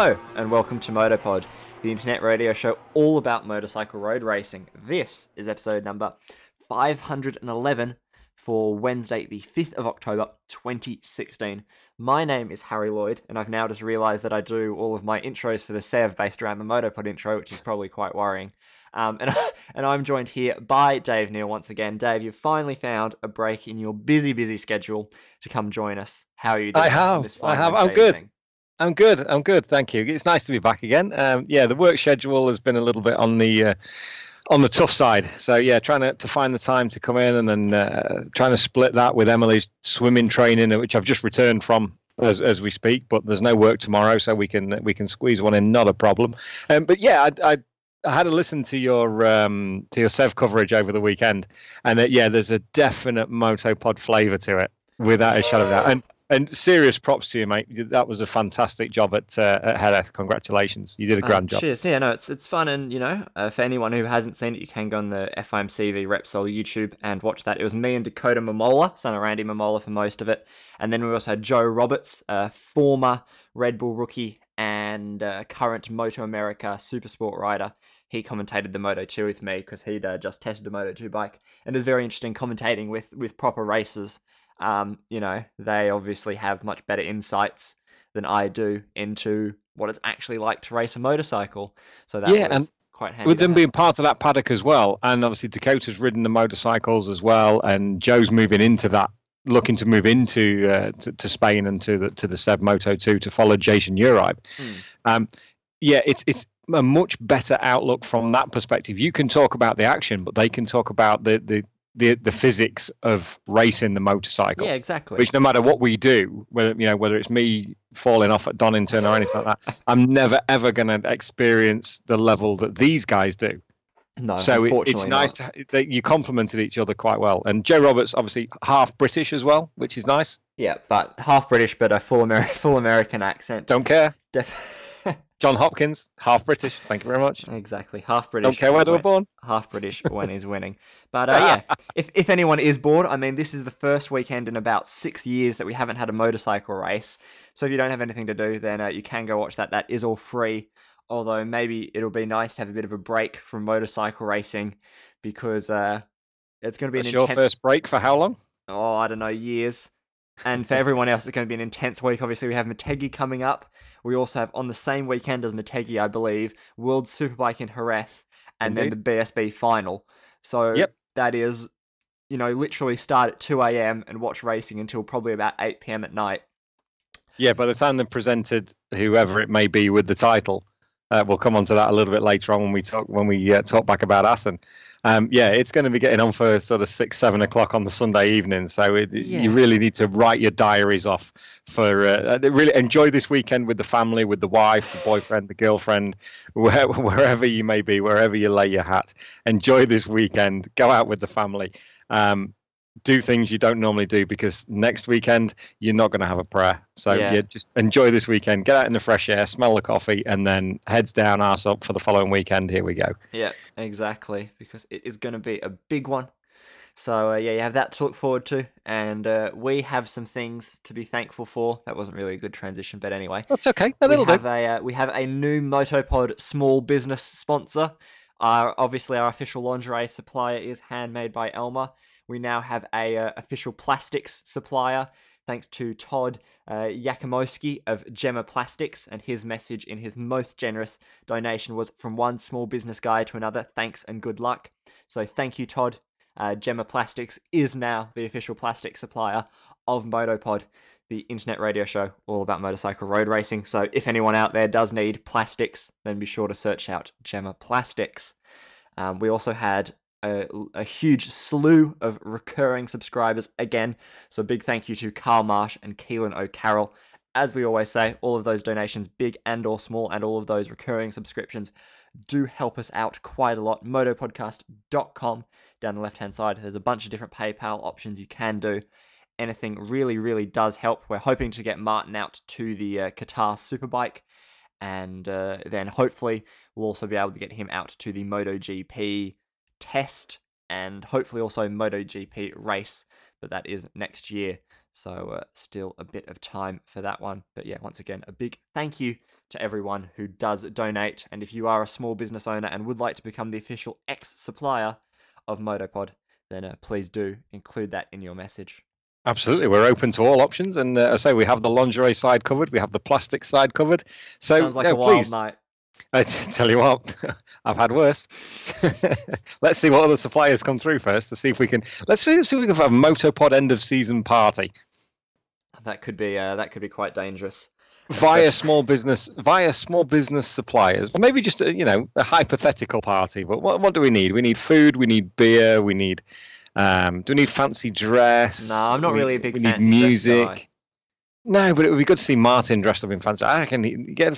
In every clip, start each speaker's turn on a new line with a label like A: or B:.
A: Hello, and welcome to Motopod, the internet radio show all about motorcycle road racing. This is episode number 511 for Wednesday, the 5th of October, 2016. My name is Harry Lloyd, and I've now just realised that I do all of my intros for the SEV based around the Motopod intro, which is probably quite worrying. And I'm joined here by Dave Neal once again. Dave, you've finally found a break in your busy schedule to come join us. How are you doing?
B: I have. I'm good. I'm good. Thank you. It's nice to be back again. The work schedule has been a little bit on the tough side. So yeah, trying to find the time to come in, and then trying to split that with Emily's swimming training, which I've just returned from as we speak. But there's no work tomorrow, so we can squeeze one in, not a problem. But yeah, I had to listen to your SEV coverage over the weekend, and there's a definite Motopod flavour to it, without a shadow of a doubt. And serious props to you, mate. That was a fantastic job at Jerez. Congratulations. You did a grand job.
A: Cheers. Yeah, no, it's fun. And, for anyone who hasn't seen it, you can go on the FIMCV Repsol YouTube and watch that. It was me and Dakota Momola, son of Randy Momola, for most of it. And then we also had Joe Roberts, former Red Bull rookie and current Moto America Supersport rider. He commentated the Moto2 with me because he'd just tested a Moto2 bike. And it was very interesting commentating with proper racers. They obviously have much better insights than I do into what it's actually like to race a motorcycle. So that was quite handy.
B: With them being part of that paddock as well, and obviously Dakota's ridden the motorcycles as well, and Joe's moving into that, looking to move into to Spain and to the SEV Moto2 to follow Jason Uribe. It's a much better outlook from that perspective. You can talk about the action, but they can talk about the physics of racing the motorcycle.
A: Yeah, exactly.
B: Which, no matter what we do, whether it's me falling off at Donington or anything like that, I'm never ever going to experience the level that these guys do.
A: No,
B: so it's nice that you complemented each other quite well. And Joe Roberts, obviously half British as well, which is nice.
A: Yeah, but half British, but a full American accent.
B: Don't care. John Hopkins, half British. Thank you very much.
A: Exactly, half British.
B: Don't care where they were born.
A: Half British when he's winning. But if anyone is bored, I mean, this is the first weekend in about 6 years that we haven't had a motorcycle race. So if you don't have anything to do, then you can go watch that. That is all free. Although maybe it'll be nice to have a bit of a break from motorcycle racing because it's going to be
B: an intense... your first break for how long?
A: Oh, I don't know, years. And for everyone else, it's going to be an intense week. Obviously, we have Motegi coming up. We also have, on the same weekend as Motegi, I believe, World Superbike in Jerez, and then the BSB final. So that is, literally start at 2 a.m. and watch racing until probably about 8 p.m. at night.
B: Yeah, by the time they're presented, whoever it may be with the title, we'll come on to that a little bit later on when we talk back about Assen. It's going to be getting on for sort of 6-7 o'clock on the Sunday evening. So you really need to write your diaries off for really enjoy this weekend with the family, with the wife, the boyfriend, the girlfriend, wherever you may be, wherever you lay your hat. Enjoy this weekend. Go out with the family. Do things you don't normally do, because next weekend you're not going to have a prayer. So just enjoy this weekend, get out in the fresh air, smell the coffee, and then heads down, arse up for the following weekend. Here we go.
A: Yeah, exactly, because it is going to be a big one. So you have that to look forward to, and we have some things to be thankful for. That wasn't really a good transition, but anyway,
B: that's okay.
A: We have a new Motopod small business sponsor. Obviously, our official lingerie supplier is Handmade by Elmer. We now have a official plastics supplier, thanks to Todd Yakimowski of Gemma Plastics, and his message in his most generous donation was, "From one small business guy to another, thanks and good luck." So thank you, Todd. Gemma Plastics is now the official plastic supplier of Motopod, the internet radio show all about motorcycle road racing. So if anyone out there does need plastics, then be sure to search out Gemma Plastics. We also had a huge slew of recurring subscribers again. So a big thank you to Carl Marsh and Keelan O'Carroll. As we always say, all of those donations, big and or small, and all of those recurring subscriptions do help us out quite a lot. Motopodcast.com, down the left-hand side, there's a bunch of different PayPal options you can do. Anything really does help. We're hoping to get Martin out to the Qatar Superbike, and then hopefully we'll also be able to get him out to the MotoGP test, and hopefully also MotoGP race, but that is next year. So still a bit of time for that one. But yeah, once again, a big thank you to everyone who does donate. And if you are a small business owner and would like to become the official ex-supplier of Motopod, then please do include that in your message.
B: Absolutely, we're open to all options, and I say we have the lingerie side covered, we have the plastic side covered. So
A: sounds like a wild night.
B: I tell you what, I've had worse. Let's see what other suppliers come through first to see if we can. Let's see if we can have a Motopod end of season party.
A: That could be quite dangerous.
B: Via small business suppliers, maybe just a hypothetical party. But what do we need? We need food. We need beer. We need. Do we need fancy dress?
A: No, I'm not really a big.
B: We
A: fancy
B: need music.
A: Dress guy.
B: No, but it would be good to see Martin dressed up in fancy. I can get a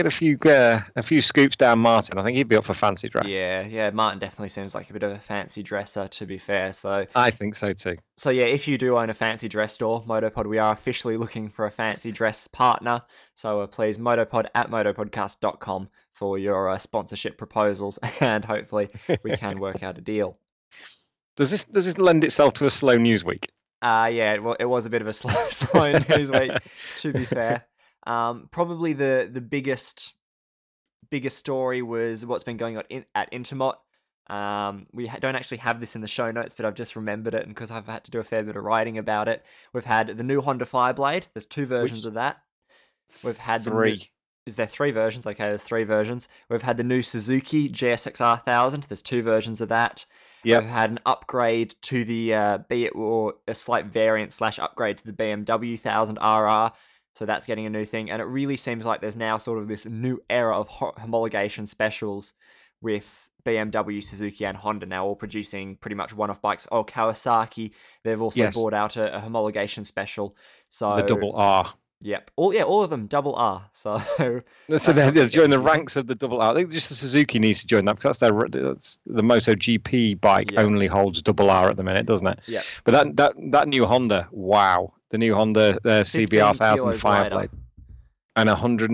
B: few scoops down Martin. I think he'd be up for fancy dress.
A: Yeah. Martin definitely seems like a bit of a fancy dresser, to be fair. So
B: I think so too.
A: So yeah, if you do own a fancy dress store, Motopod, we are officially looking for a fancy dress partner. So please, motopod@motopodcast.com for your sponsorship proposals, and hopefully we can work out a deal.
B: Does this lend itself to a slow news week?
A: Yeah, it was a bit of a slow news week, to be fair. Probably the biggest story was what's been going on at Intermot. We don't actually have this in the show notes, but I've just remembered it, and because I've had to do a fair bit of writing about it. We've had the new Honda Fireblade. There's 2 versions of that. We've had
B: 3.
A: Is there 3 versions? Okay, there's 3 versions. We've had the new Suzuki GSX-R 1000. There's 2 versions of that.
B: Yep.
A: We've had an upgrade to the or a slight variant / upgrade to the BMW 1000RR. So that's getting a new thing. And it really seems like there's now sort of this new era of homologation specials with BMW, Suzuki, and Honda now all producing pretty much one-off bikes. Oh, Kawasaki, they've also brought out a homologation special. So
B: the double R.
A: Yep. All of them double R. So
B: they're joining the ranks of the double R. I think just the Suzuki needs to join that, because that's the MotoGP bike only holds double R at the minute, doesn't it?
A: Yeah.
B: But that new Honda, wow, the new Honda CBR 1000 Fireblade, and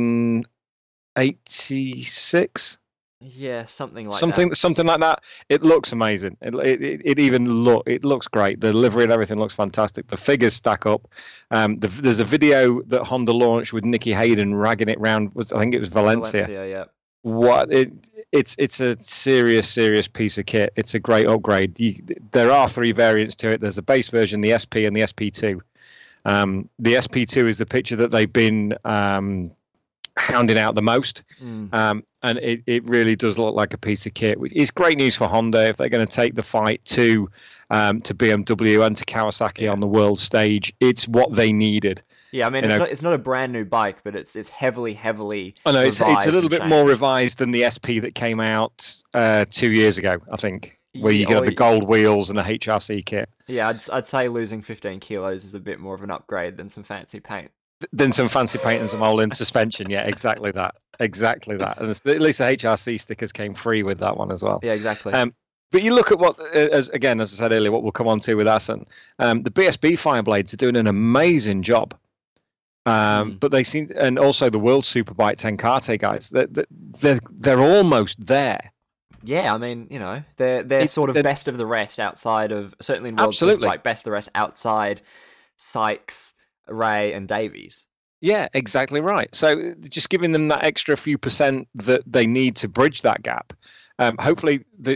B: 186.
A: Yeah, something like
B: that. It looks amazing. It looks great. The delivery and everything looks fantastic. The figures stack up. There's a video that Honda launched with Nicky Hayden ragging it round. I think it was Valencia.
A: Yeah.
B: It's a serious piece of kit. It's a great upgrade. There are 3 variants to it. There's a base version, the SP, and the SP2. The SP2 is the picture that they've been hounding out the most, and it really does look like a piece of kit, which is great news for Honda if they're going to take the fight to BMW and to Kawasaki on the world stage. It's what they needed.
A: Yeah, I mean, it's not a brand new bike, but it's heavily.
B: I know it's a little bit more revised than the SP that came out 2 years ago, I think, where you get the gold wheels and the HRC kit.
A: Yeah, I'd say losing 15 kilos is a bit more of an upgrade than some fancy paint.
B: Then some fancy paint and some all-in suspension. Yeah, exactly that. And at least the HRC stickers came free with that one as well.
A: Yeah, exactly.
B: But you look at what, as I said earlier, what we'll come on to with Assen. The BSB Fireblades are doing an amazing job. But they seem, and also the World Superbike Tenkate guys, they're almost there.
A: Yeah, I mean, they're sort of best of the rest outside of, certainly in World Superbike, best of the rest outside Sykes, Ray, and Davies.
B: Yeah, exactly right. So just giving them that extra few percent that they need to bridge that gap. Hopefully the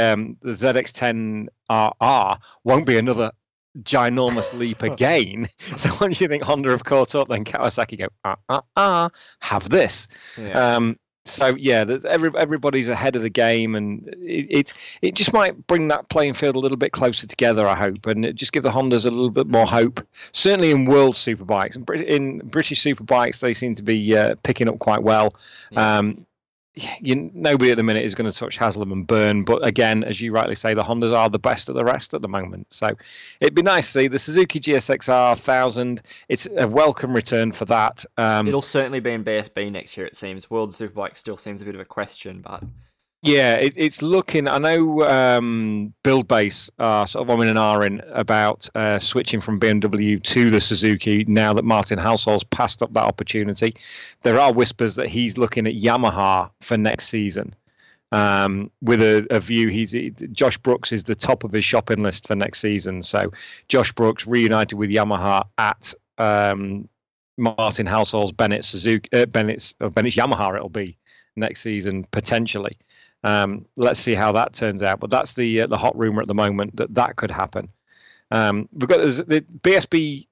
B: ZX10RR won't be another ginormous leap again. So once you think Honda have caught up, then Kawasaki go, have this.
A: Yeah.
B: So yeah, everybody's ahead of the game, and it just might bring that playing field a little bit closer together, I hope, and just give the Hondas a little bit more hope. Certainly in World Superbikes, and in British Superbikes, they seem to be picking up quite well. Yeah. Nobody at the minute is going to touch Haslam and Byrne, but again, as you rightly say, the Hondas are the best of the rest at the moment. So it'd be nice to see the Suzuki GSX-R 1000. It's a welcome return for that.
A: It'll certainly be in BSB next year, it seems. World Superbike still seems a bit of a question, but
B: yeah, it's looking. I know Build Base are sort of and ahhing about switching from BMW to the Suzuki now that Martin Halsall's passed up that opportunity. There are whispers that he's looking at Yamaha for next season, with a view. Josh Brooks is the top of his shopping list for next season. So Josh Brooks reunited with Yamaha at Martin Halsall's Bennett Suzuki, Bennett's Yamaha. It'll be next season potentially. Let's see how that turns out. But that's the hot rumor at the moment that could happen. We've got the BSB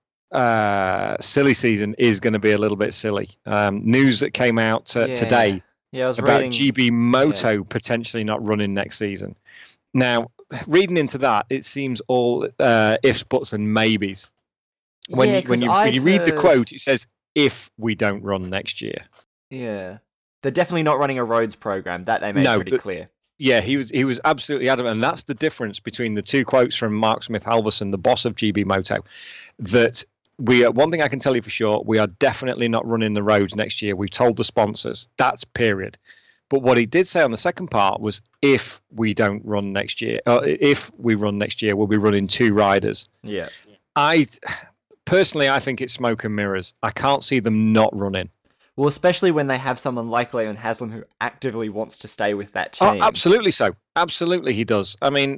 B: silly season is going to be a little bit silly. News that came out today about reading, GB Moto potentially not running next season. Now, reading into that, it seems all ifs, buts, and maybes. When you read the quote, it says if we don't run next year.
A: Yeah, they're definitely not running a roads program. That they made pretty clear.
B: Yeah, he was absolutely adamant, and that's the difference between the two quotes from Mark Smith Halverson, the boss of GB Moto, that one thing I can tell you for sure, we are definitely not running the roads next year. We've told the sponsors. That's period. But what he did say on the second part was if we don't run next year, if we run next year, we'll be running 2 riders.
A: Yeah.
B: I think it's smoke and mirrors. I can't see them not running.
A: Well, especially when they have someone like Leon Haslam who actively wants to stay with that team.
B: Oh, absolutely so. Absolutely he does. I mean,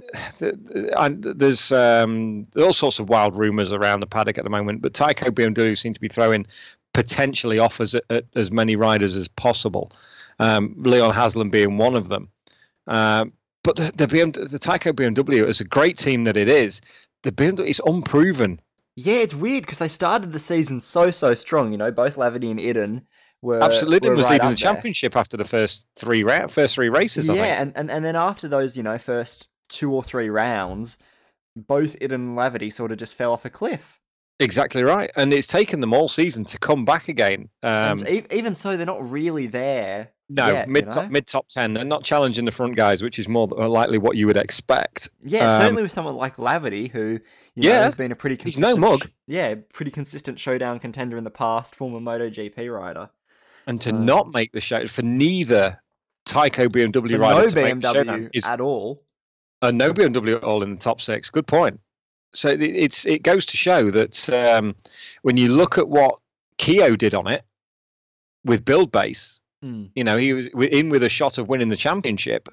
B: there's all sorts of wild rumours around the paddock at the moment, but Tyco BMW seem to be throwing potentially offers at as many riders as possible, Leon Haslam being one of them. But the Tyco BMW is a great team that it is. The BMW is unproven.
A: Yeah, it's weird because they started the season so strong. You know, both Laverty and Iden were
B: absolutely was
A: right
B: leading the championship after the first three races.
A: Yeah, I think. and then after those, first 2 or 3 rounds, both Iden and Laverty sort of just fell off a cliff.
B: Exactly right, and it's taken them all season to come back again.
A: And even so, they're not really there.
B: No,
A: yet,
B: mid top 10. They're not challenging the front guys, which is more likely what you would expect.
A: Yeah, certainly with someone like Laverty, who has been a pretty consistent.
B: He's no mug.
A: Pretty consistent showdown contender in the past, former MotoGP rider.
B: And to not make the show for neither Tyco BMW rider
A: no
B: to
A: BMW
B: make the showdown
A: at all.
B: No BMW at all in the top 6. Good point. So it goes to show that when you look at what Keogh did on it with Build Base. He was in with a shot of winning the championship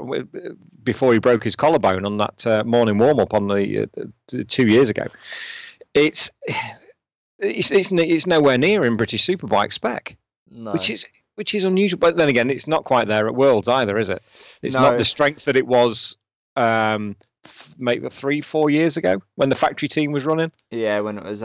B: before he broke his collarbone on that morning warm up on the 2 years ago. It's nowhere near in British Superbike spec,
A: no.
B: which is unusual. But then again, it's not quite there at Worlds either, is it? It's not the strength that it was. Maybe 3-4 years ago when the factory team was running.
A: Yeah, when it was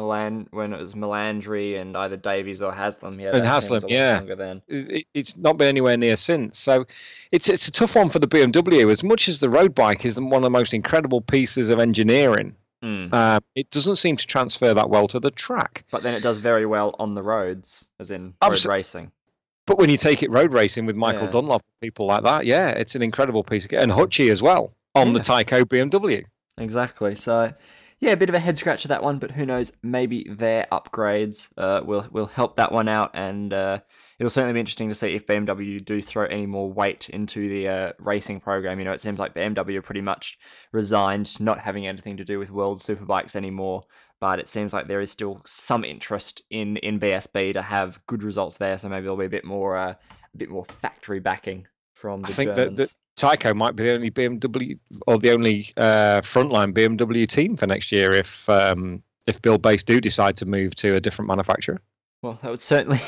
A: Melandri and either Davies or Haslam. Yeah,
B: and Haslam, yeah.
A: Then.
B: It's not been anywhere near since. So it's a tough one for the BMW. As much as the road bike is one of the most incredible pieces of engineering, it doesn't seem to transfer that well to the track.
A: But then it does very well on the roads, as in road racing.
B: But when you take it road racing with Michael Dunlop, people like that, it's an incredible piece of and Hutchie as well. On the Tyco BMW.
A: Exactly. So, a bit of a head scratcher that one, but who knows? Maybe their upgrades will help that one out, and it'll certainly be interesting to see if BMW do throw any more weight into the racing program. It seems like BMW are pretty much resigned, not having anything to do with World Superbikes anymore. But it seems like there is still some interest in BSB to have good results there. So maybe there'll be a bit more factory backing from the Germans.
B: That Tyco might be the only BMW or the only frontline BMW team for next year if Build Base do decide to move to a different manufacturer.
A: Well, that would certainly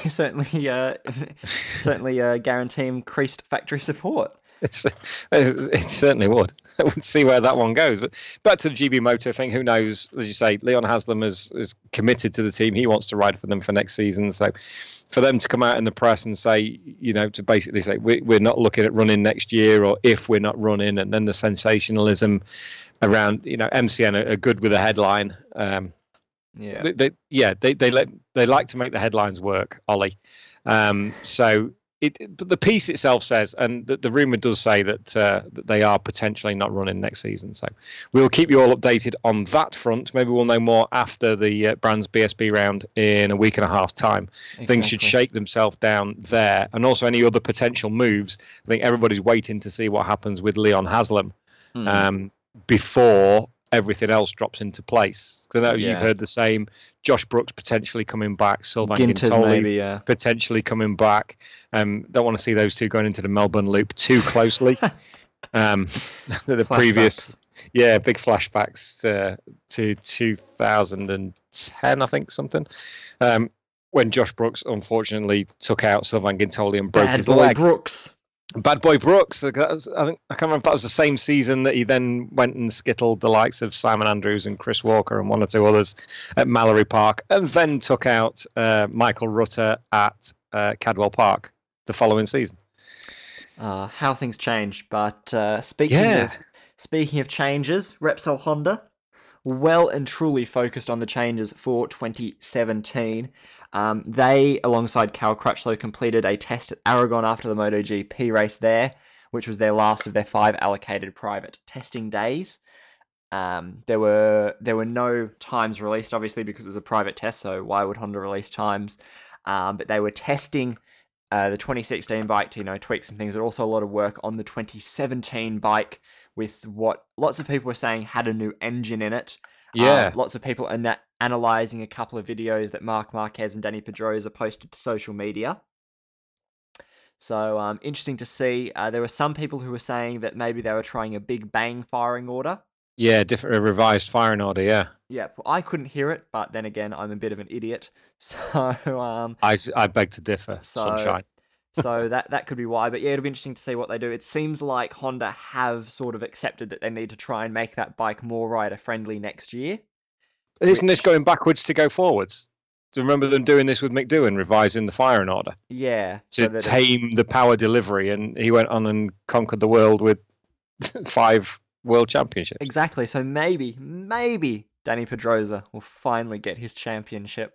A: guarantee increased factory support.
B: It certainly would. We'll see where that one goes. But back to the GB Moto thing, who knows? As you say, Leon Haslam is committed to the team. He wants to ride for them for next season. So for them to come out in the press and say, to basically say, we're not looking at running next year, or if we're not running, and then the sensationalism around, MCN are good with a headline. They like to make the headlines work, Ollie. But the piece itself says, and the rumor does say that they are potentially not running next season. So we'll keep you all updated on that front. Maybe we'll know more after the Brands BSB round in a week and a half time. Exactly. Things should shake themselves down there, and also any other potential moves. I think everybody's waiting to see what happens with Leon Haslam before everything else drops into place. Because I know you've heard the same. Josh Brooks potentially coming back. Sylvain Guintoli potentially coming back. Don't want to see those two going into the Melbourne Loop too closely. The previous, big flashbacks to 2010, I think, something. when Josh Brooks unfortunately took out Sylvain Gintoli and broke
A: Bad
B: his
A: boy
B: leg.
A: Brooks.
B: Bad boy Brooks. I can't remember if that was the same season that he then went and skittled the likes of Simon Andrews and Chris Walker and one or two others at Mallory Park, and then took out Michael Rutter at Cadwell Park the following season.
A: How things change. But speaking of changes, Repsol Honda well and truly focused on the changes for 2017. They, alongside Cal Crutchlow, completed a test at Aragon after the MotoGP race there, which was their last of their 5 allocated private testing days. There were no times released, obviously, because it was a private test, so why would Honda release times? But they were testing the 2016 bike to, tweak some things, but also a lot of work on the 2017 bike with what lots of people were saying had a new engine in it.
B: Yeah.
A: Lots of people are analysing a couple of videos that Marc Marquez and Dani Pedrosa posted to social media. So interesting to see. There were some people who were saying that maybe they were trying a big bang firing order.
B: Yeah, a revised firing order, yeah.
A: Yeah, well, I couldn't hear it, but then again, I'm a bit of an idiot. So
B: I beg to differ, sunshine.
A: So that could be why. But yeah, it'll be interesting to see what they do. It seems like Honda have sort of accepted that they need to try and make that bike more rider-friendly next year.
B: Isn't this going backwards to go forwards? Do you remember them doing this with McDoohan, revising the firing order?
A: Yeah.
B: To tame the power delivery, and he went on and conquered the world with 5 world championships.
A: Exactly. So maybe Dani Pedrosa will finally get his championship.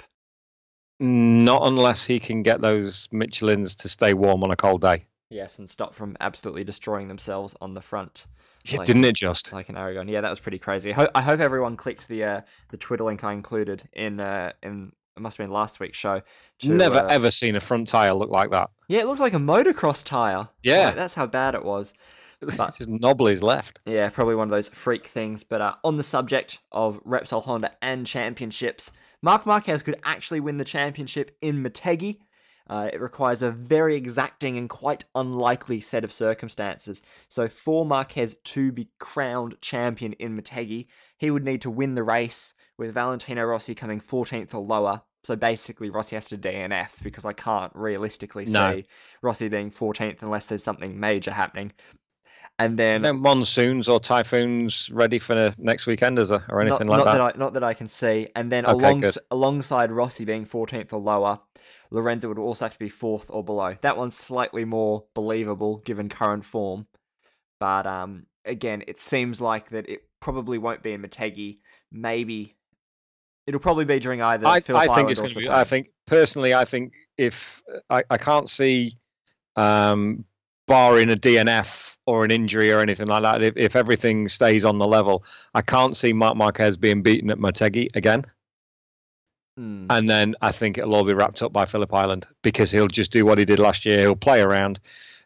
B: Not unless he can get those Michelins to stay warm on a cold day.
A: Yes, and stop from absolutely destroying themselves on the front.
B: Yeah, didn't it just?
A: Like an Aragon. Yeah, that was pretty crazy. I hope everyone clicked the Twitter link I included in it must have been last week's show.
B: Never ever seen a front tyre look like that.
A: Yeah, it looks like a motocross tyre.
B: Yeah.
A: Like, that's how bad it was.
B: But just knobbly's left.
A: Yeah, probably one of those freak things. But on the subject of Repsol Honda and championships, Marc Marquez could actually win the championship in Motegi. It requires a very exacting and quite unlikely set of circumstances. So for Marquez to be crowned champion in Motegi, he would need to win the race with Valentino Rossi coming 14th or lower. So basically Rossi has to DNF because I can't realistically see Rossi being 14th unless there's something major happening. And then
B: no monsoons or typhoons ready for next weekend, is there, or anything like that?
A: Not that I can see. And then alongside Rossi being 14th or lower, Lorenzo would also have to be 4th or below. That one's slightly more believable given current form. But again, it seems like that it probably won't be in Motegi. Maybe it'll probably be during either Phillip Island or Sepang.
B: I think personally, if I can't see, barring a DNF or an injury or anything like that, if everything stays on the level, I can't see Marc Marquez being beaten at Motegi again. And then I think it'll all be wrapped up by Phillip Island because he'll just do what he did last year. He'll play around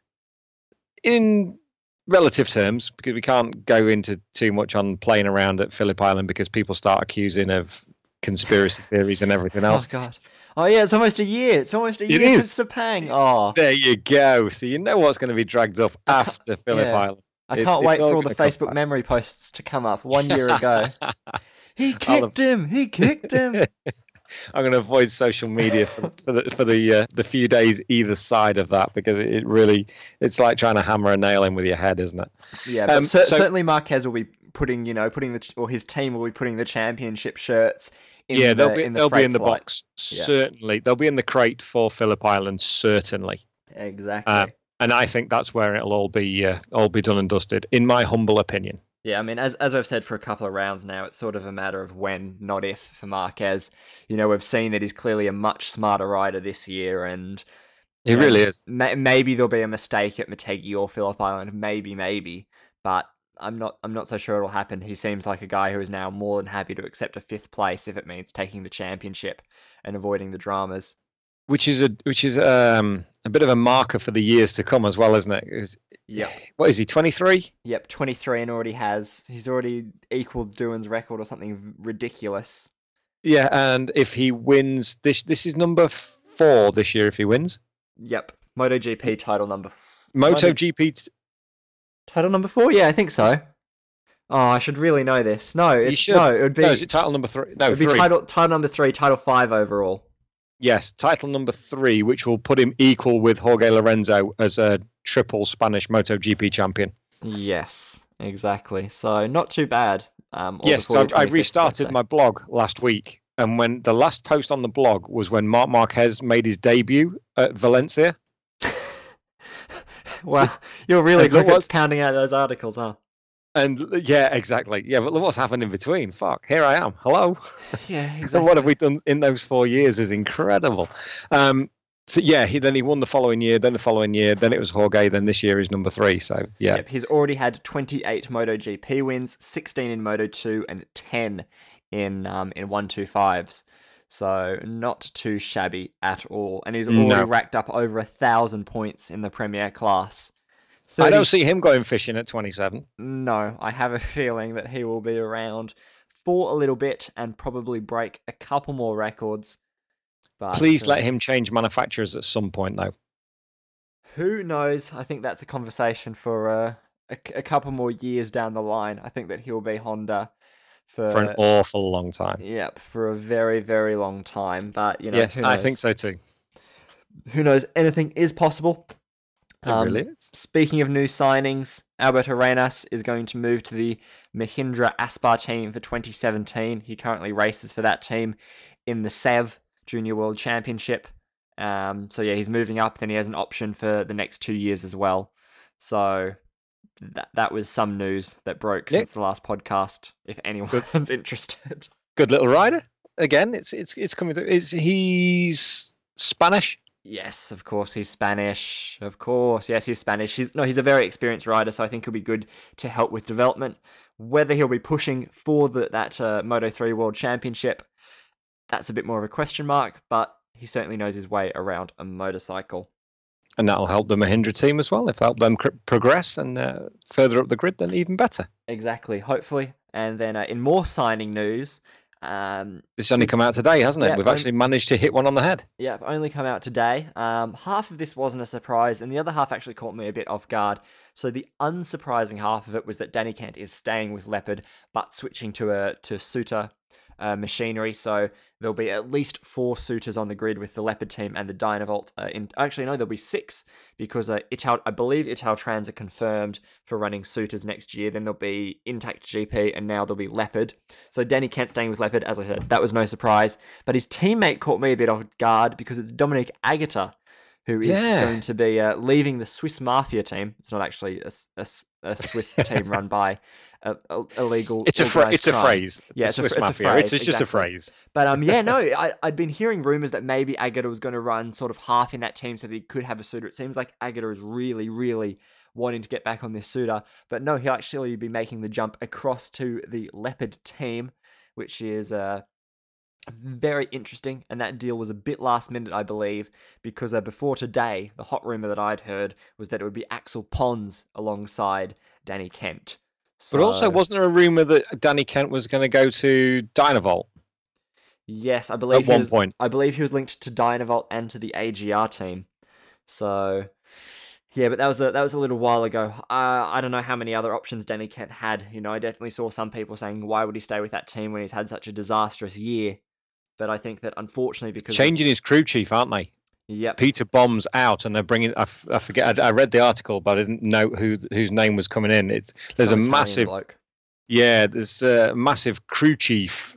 B: in relative terms, because we can't go into too much on playing around at Phillip Island because people start accusing of conspiracy theories and everything else.
A: Oh, God. Oh, yeah, it's almost a year. It's almost a year since Sepang. Oh.
B: There you go. So you know what's going to be dragged up after Phillip Island.
A: I can't wait for all the Facebook memory posts to come up 1 year ago. He kicked him. He kicked him.
B: I'm going to avoid social media for the few days either side of that, because it's like trying to hammer a nail in with your head, isn't it?
A: Yeah, but certainly Marquez will be putting his team will be putting the championship shirts. They'll be in the box.
B: Yeah. Certainly, they'll be in the crate for Phillip Island. Certainly,
A: exactly.
B: And I think that's where it'll all be done and dusted, in my humble opinion.
A: Yeah, I mean, as I've said for a couple of rounds now, it's sort of a matter of when, not if, for Marquez. We've seen that he's clearly a much smarter rider this year, and
B: he really is.
A: Maybe there'll be a mistake at Motegi or Phillip Island, maybe, but I'm not so sure it'll happen. He seems like a guy who is now more than happy to accept a 5th place if it means taking the championship and avoiding the dramas.
B: Which is a bit of a marker for the years to come as well, isn't it?
A: Yep.
B: What is he, 23?
A: Yep, 23, and he's already equaled Doohan's record or something ridiculous.
B: Yeah, and if he wins, this is number 4 this year if he wins.
A: Yep, MotoGP title number.
B: MotoGP.
A: Title number 4? Yeah, I think so. Oh, I should really know this. No, it would be.
B: No, is it title number 3? No, 3.
A: Title number 3, title 5 overall.
B: Yes, title number 3, which will put him equal with Jorge Lorenzo as a triple Spanish MotoGP champion.
A: Yes, exactly. So not too bad. All
B: Yes,
A: before
B: so
A: your
B: I
A: 25th
B: restarted
A: birthday.
B: my blog last week, and when the last post on the blog was when Marc Marquez made his debut at Valencia. So,
A: Well, you're really
B: and look
A: quick at
B: what's
A: pounding out those articles, huh?
B: and yeah, exactly. Yeah, but look what's happened in between. Fuck, here I am. Hello.
A: Yeah,
B: And what have
A: exactly.
B: we done in those 4 years is incredible. So yeah, then he won the following year, then the following year, then it was Jorge, then this year is number 3. So yeah,
A: Yep, he's already had 28 MotoGP wins, 16 in Moto2, and 10 in 125s. So not too shabby at all. And he's already
B: no,
A: racked up over 1,000 points in the Premier class.
B: I don't
A: 30.
B: see him going fishing at 27.
A: No, I have a feeling that he will be around for a little bit and probably break a couple more records. But
B: Please let him change manufacturers at some point, though.
A: who knows? I think that's a conversation for a couple more years down the line. I think that he'll be Honda
B: For an
A: for,
B: awful long time.
A: yep, for a very, very long time. But,
B: Yes,
A: who
B: I think
A: knows?
B: so too.
A: Who knows? Anything is possible.
B: It really is.
A: Speaking of new signings, Alberto Arenas is going to move to the Mahindra Aspar team for 2017. He currently races for that team in the SEV Junior World Championship. So yeah, he's moving up. Then he has an option for the next 2 years as well. So that was some news that broke
B: Nick,
A: since the last podcast. If
B: good,
A: anyone's interested.
B: good little rider. Again, it's coming through. He's Spanish?
A: Yes, of course he's Spanish. Of course, yes, he's Spanish. He's a very experienced rider, so I think he'll be good to help with development. Whether he'll be pushing for that Moto3 World Championship, that's a bit more of a question mark. But he certainly knows his way around a motorcycle.
B: And that'll help the Mahindra team as well. If they help them progress and further up the grid, then even better.
A: Exactly, hopefully. And then in more signing news,
B: This only come out today, hasn't it?
A: yeah,
B: We've actually managed to hit one on the head.
A: yeah, only come out today. Half of this wasn't a surprise, and the other half actually caught me a bit off guard. So the unsurprising half of it was that Danny Kent is staying with Leopard, but switching to Suter machinery. So there'll be at least 4 Suters on the grid with the Leopard team and the Dynavolt. Actually, no, there'll be 6 because I believe Italtrans are confirmed for running Suters next year. Then there'll be Intact GP, and now there'll be Leopard. So Danny Kent staying with Leopard, as I said, that was no surprise. But his teammate caught me a bit off guard because it's Dominic Agata who is going to be leaving the Swiss Mafia team. It's not actually a Swiss team run by illegal.
B: It's a phrase.
A: Yeah,
B: the Swiss
A: it's
B: Mafia.
A: a phrase,
B: It's just a phrase.
A: But yeah, no, I'd been hearing rumors that maybe Agata was going to run sort of half in that team so that he could have a suitor. It seems like Agata is really, really wanting to get back on this suitor. But no, he'll actually be making the jump across to the Leopard team, which is very interesting. And that deal was a bit last minute, I believe, because before today, the hot rumor that I'd heard was that it would be Axel Pons alongside Danny Kent.
B: But also,
A: So
B: wasn't there a rumor that Danny Kent was going to go to Dynavolt
A: yes,
B: at one point?
A: I believe he was linked to Dynavolt and to the AGR team. So yeah, but that was a little while ago. I don't know how many other options Danny Kent had. I definitely saw some people saying, why would he stay with that team when he's had such a disastrous year? But I think that unfortunately, because
B: Changing his crew chief, aren't they?
A: yep,
B: Peter Bomb's out, and they're bringing. I forget. I read the article, but I didn't know whose name was coming in. There's a
A: some Italian
B: massive.
A: bloke.
B: Yeah, there's a massive crew chief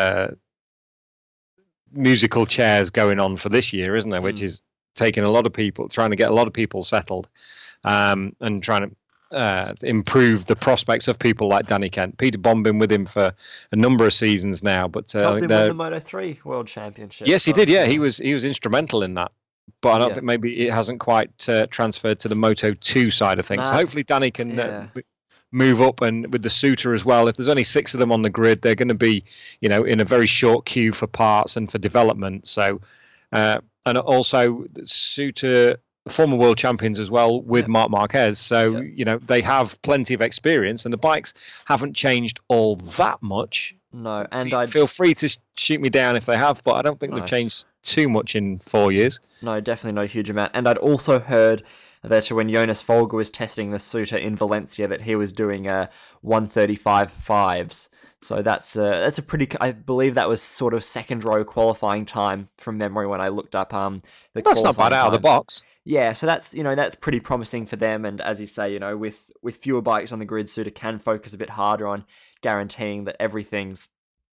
B: musical chairs going on for this year, isn't there? Which is taking a lot of people, trying to get a lot of people settled, and trying to improve the prospects of people like Danny Kent. Peter Bomb been with him for a number of seasons now, but
A: Helped him win the Moto3 World Championship.
B: yes, he did. Yeah, he was instrumental in that. But I don't think maybe it hasn't quite transferred to the Moto2 side of things. So hopefully Danny can move up, and with the Suter as well. If there's only 6 of them on the grid, they're going to be, in a very short queue for parts and for development. So, and also Suter, former world champions as well with Marc Marquez. So, they have plenty of experience, and the bikes haven't changed all that much.
A: No, and
B: I'd feel free to shoot me down if they have, but I don't think they've changed too much in 4 years.
A: No, definitely no huge amount. And I'd also heard that when Jonas Folger was testing the Suter in Valencia, that he was doing 135 fives. So that's a pretty. I believe that was sort of second row qualifying time from memory when I looked up the
B: That's not bad
A: qualifying
B: out of the
A: times.
B: box.
A: Yeah, so that's pretty promising for them. And as you say, with fewer bikes on the grid, Suda can focus a bit harder on guaranteeing that everything's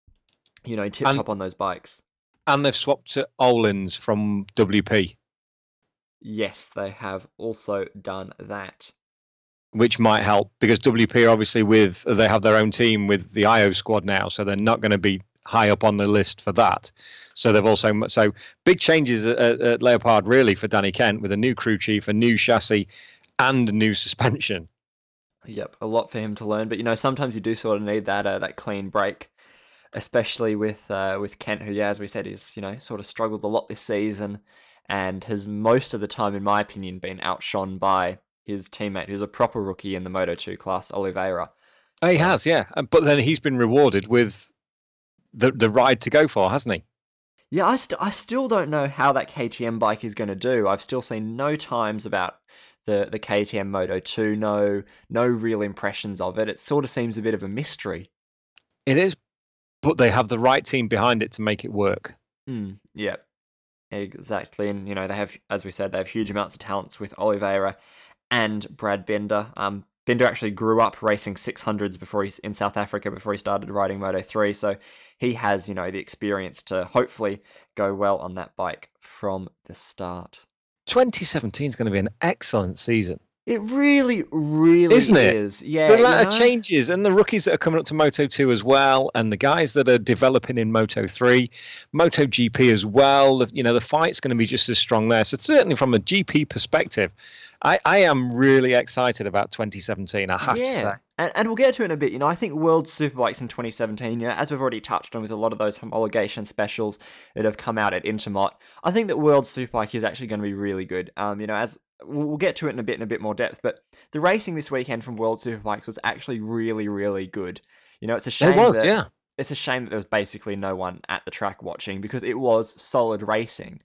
A: tip
B: And
A: top on those bikes.
B: and they've swapped to Olins from WP,
A: Yes, they have also done that.
B: which might help because WP are obviously they have their own team with the IO squad now, so they're not going to be high up on the list for that. So they've also big changes at Leopard really for Danny Kent with a new crew chief, a new chassis, and new suspension.
A: Yep, a lot for him to learn. But sometimes you do sort of need that clean break, especially with Kent, who, yeah, as we said, is sort of struggled a lot this season, and has most of the time, in my opinion, been outshone by his teammate, who's a proper rookie in the Moto2 class, Oliveira.
B: He has, yeah, but then he's been rewarded with the ride to go for, hasn't he?
A: Yeah, I still don't know how that KTM bike is going to do. I've still seen no times about the KTM Moto2, no real impressions of it. It sort of seems a bit of a mystery.
B: It is, but they have the right team behind it to make it work.
A: Yeah, exactly. And they have, as we said, they have huge amounts of talents with Oliveira and Brad Binder. Binder actually grew up racing 600s before he's in South Africa before he started riding Moto3, so he has the experience to hopefully go well on that bike from the start.
B: 2017 is going to be an excellent season.
A: It really, really
B: Isn't it?
A: is. Yeah,
B: the amount of changes and the rookies that are coming up to Moto2 as well, and the guys that are developing in Moto3, MotoGP as well. The fight's going to be just as strong there. So certainly from a GP perspective, I am really excited about 2017, I have to say.
A: And we'll get to it in a bit. I think World Superbikes in 2017, as we've already touched on with a lot of those homologation specials that have come out at Intermot, I think that World Superbike is actually going to be really good. As we'll get to it in a bit more depth, but the racing this weekend from World Superbikes was actually really, really good. It's a shame it's a shame that there was basically no one at the track watching because it was solid racing.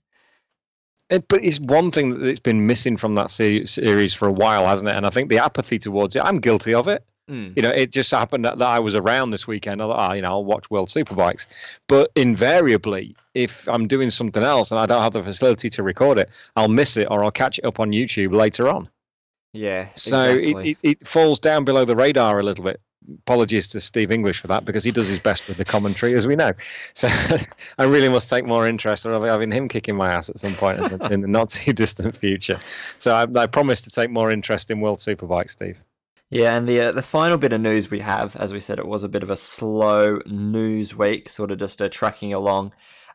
B: But it's one thing that's been missing from that series for a while, hasn't it? And I think the apathy towards it, I'm guilty of it. It just happened that I was around this weekend. I thought, I'll watch World Superbikes. But invariably, if I'm doing something else and I don't have the facility to record it, I'll miss it or I'll catch it up on YouTube later on.
A: Yeah.
B: So
A: exactly.
B: it falls down below the radar a little bit. Apologies to Steve English for that because he does his best with the commentary, as we know. So I really must take more interest in having him kicking my ass at some point in the not too distant future. So I promise to take more interest in World Superbike, Steve.
A: Yeah, and the final bit of news we have, as we said, it was a bit of a slow news week, sort of just tracking along.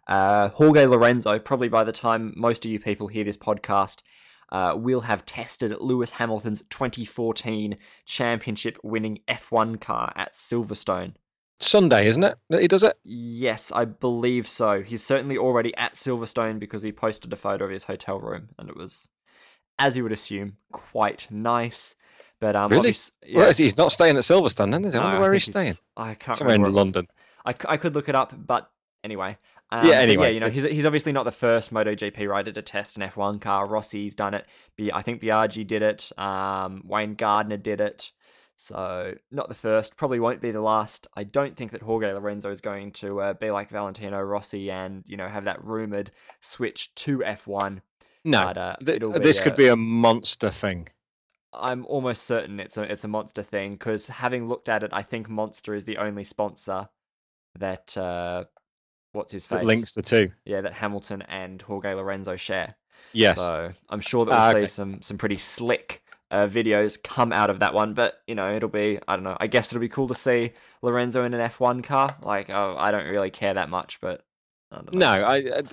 A: Jorge Lorenzo, probably by the time most of you people hear this podcast, will have tested Lewis Hamilton's 2014 championship-winning F1 car at Silverstone.
B: Sunday, isn't it, that he does it?
A: Yes, I believe so. He's certainly already at Silverstone because he posted a photo of his hotel room, and it was, as you would assume, quite nice. But
B: really? Well, he's not staying at Silverstone then, is he? I wonder where he's staying.
A: I can't
B: Somewhere
A: remember
B: in London.
A: I could look it up, but anyway.
B: Anyway.
A: He's obviously not the first MotoGP rider to test an F1 car. Rossi's done it. I think Biaggi did it. Wayne Gardner did it. So, not the first. Probably won't be the last. I don't think that Jorge Lorenzo is going to be like Valentino Rossi and, have that rumoured switch to F1.
B: No, but, this could be a monster thing.
A: I'm almost certain it's a Monster thing because having looked at it, I think Monster is the only sponsor that what's his face?
B: That links the two.
A: Yeah, that Hamilton and Jorge Lorenzo share.
B: Yes.
A: So I'm sure that we'll see some pretty slick videos come out of that one. But it'll be, I don't know. I guess it'll be cool to see Lorenzo in an F1 car. I don't really care that much, but.
B: No,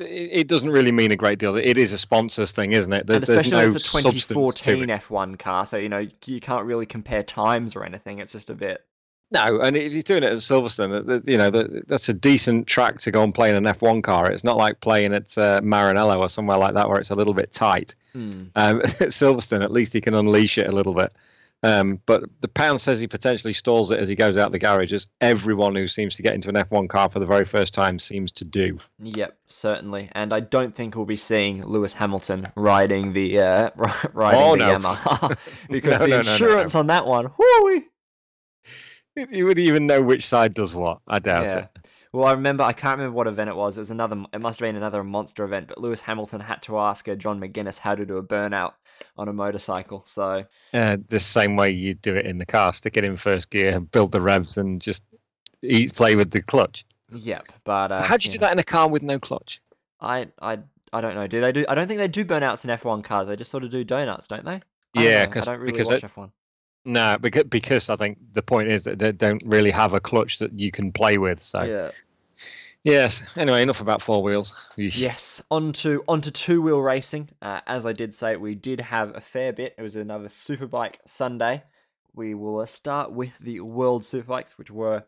B: it doesn't really mean a great deal. It is a sponsors thing, isn't it?
A: And especially
B: there's no
A: it's a 2014
B: it.
A: F1 car, so you can't really compare times or anything. It's just a bit.
B: No, and if you're doing it at Silverstone, that's a decent track to go and play in an F1 car. It's not like playing at Maranello or somewhere like that where it's a little bit tight. At Silverstone, at least he can unleash it a little bit. But the Pound says he potentially stalls it as he goes out the garage, as everyone who seems to get into an F1 car for the very first time seems to do.
A: Yep, certainly. And I don't think we'll be seeing Lewis Hamilton riding the Yamaha because the insurance on that one, whoo!
B: You wouldn't even know which side does what. I doubt
A: Yeah.
B: it.
A: Well, I can't remember what event it was. It was another, it must have been another monster event, but Lewis Hamilton had to ask John McGuinness how to do a burnout on a motorcycle. So,
B: The same way you do it in the car, stick it in first gear, build the revs, and just play with the clutch.
A: yep. But,
B: How do you do that in a car with no clutch?
A: I, I, I don't know. Do they do? I don't think they do burnouts in F1 cars. They just sort of do donuts, don't they? I don't
B: Yeah,
A: know. I don't really
B: because
A: watch F1.
B: no, because I think the point is that they don't really have a clutch that you can play with. So
A: Yeah.
B: yes. Anyway, enough about four wheels.
A: Yes, onto two-wheel racing. As I did say, we did have a fair bit. It was another Superbike Sunday. We will start with the World Superbikes, which were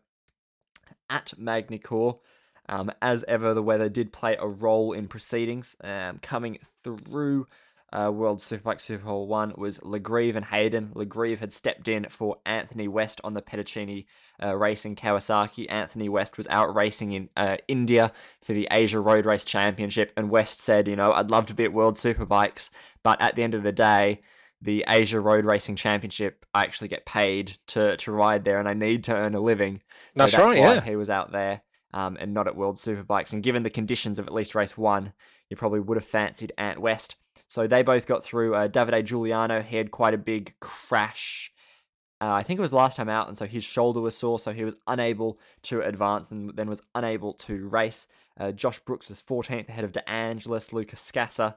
A: at Magny-Cours. As ever, the weather did play a role in proceedings. Coming through World Superbike Super 1 was Legrive and Hayden. Legrive had stepped in for Anthony West on the Petruccini Racing Kawasaki. Anthony West was out racing in India for the Asia Road Race Championship, and West said, I'd love to be at World Superbikes, but at the end of the day, the Asia Road Racing Championship, I actually get paid to ride there, and I need to earn a living. So
B: That's right,
A: why
B: yeah.
A: he was out there and not at World Superbikes. And given the conditions of at least race one, you probably would have fancied Ant West. So they both got through. Davide Giuliano, he had quite a big crash. I think it was last time out, and so his shoulder was sore, so he was unable to advance and then was unable to race. Josh Brooks was 14th ahead of De Angelis, Lucas Scasser.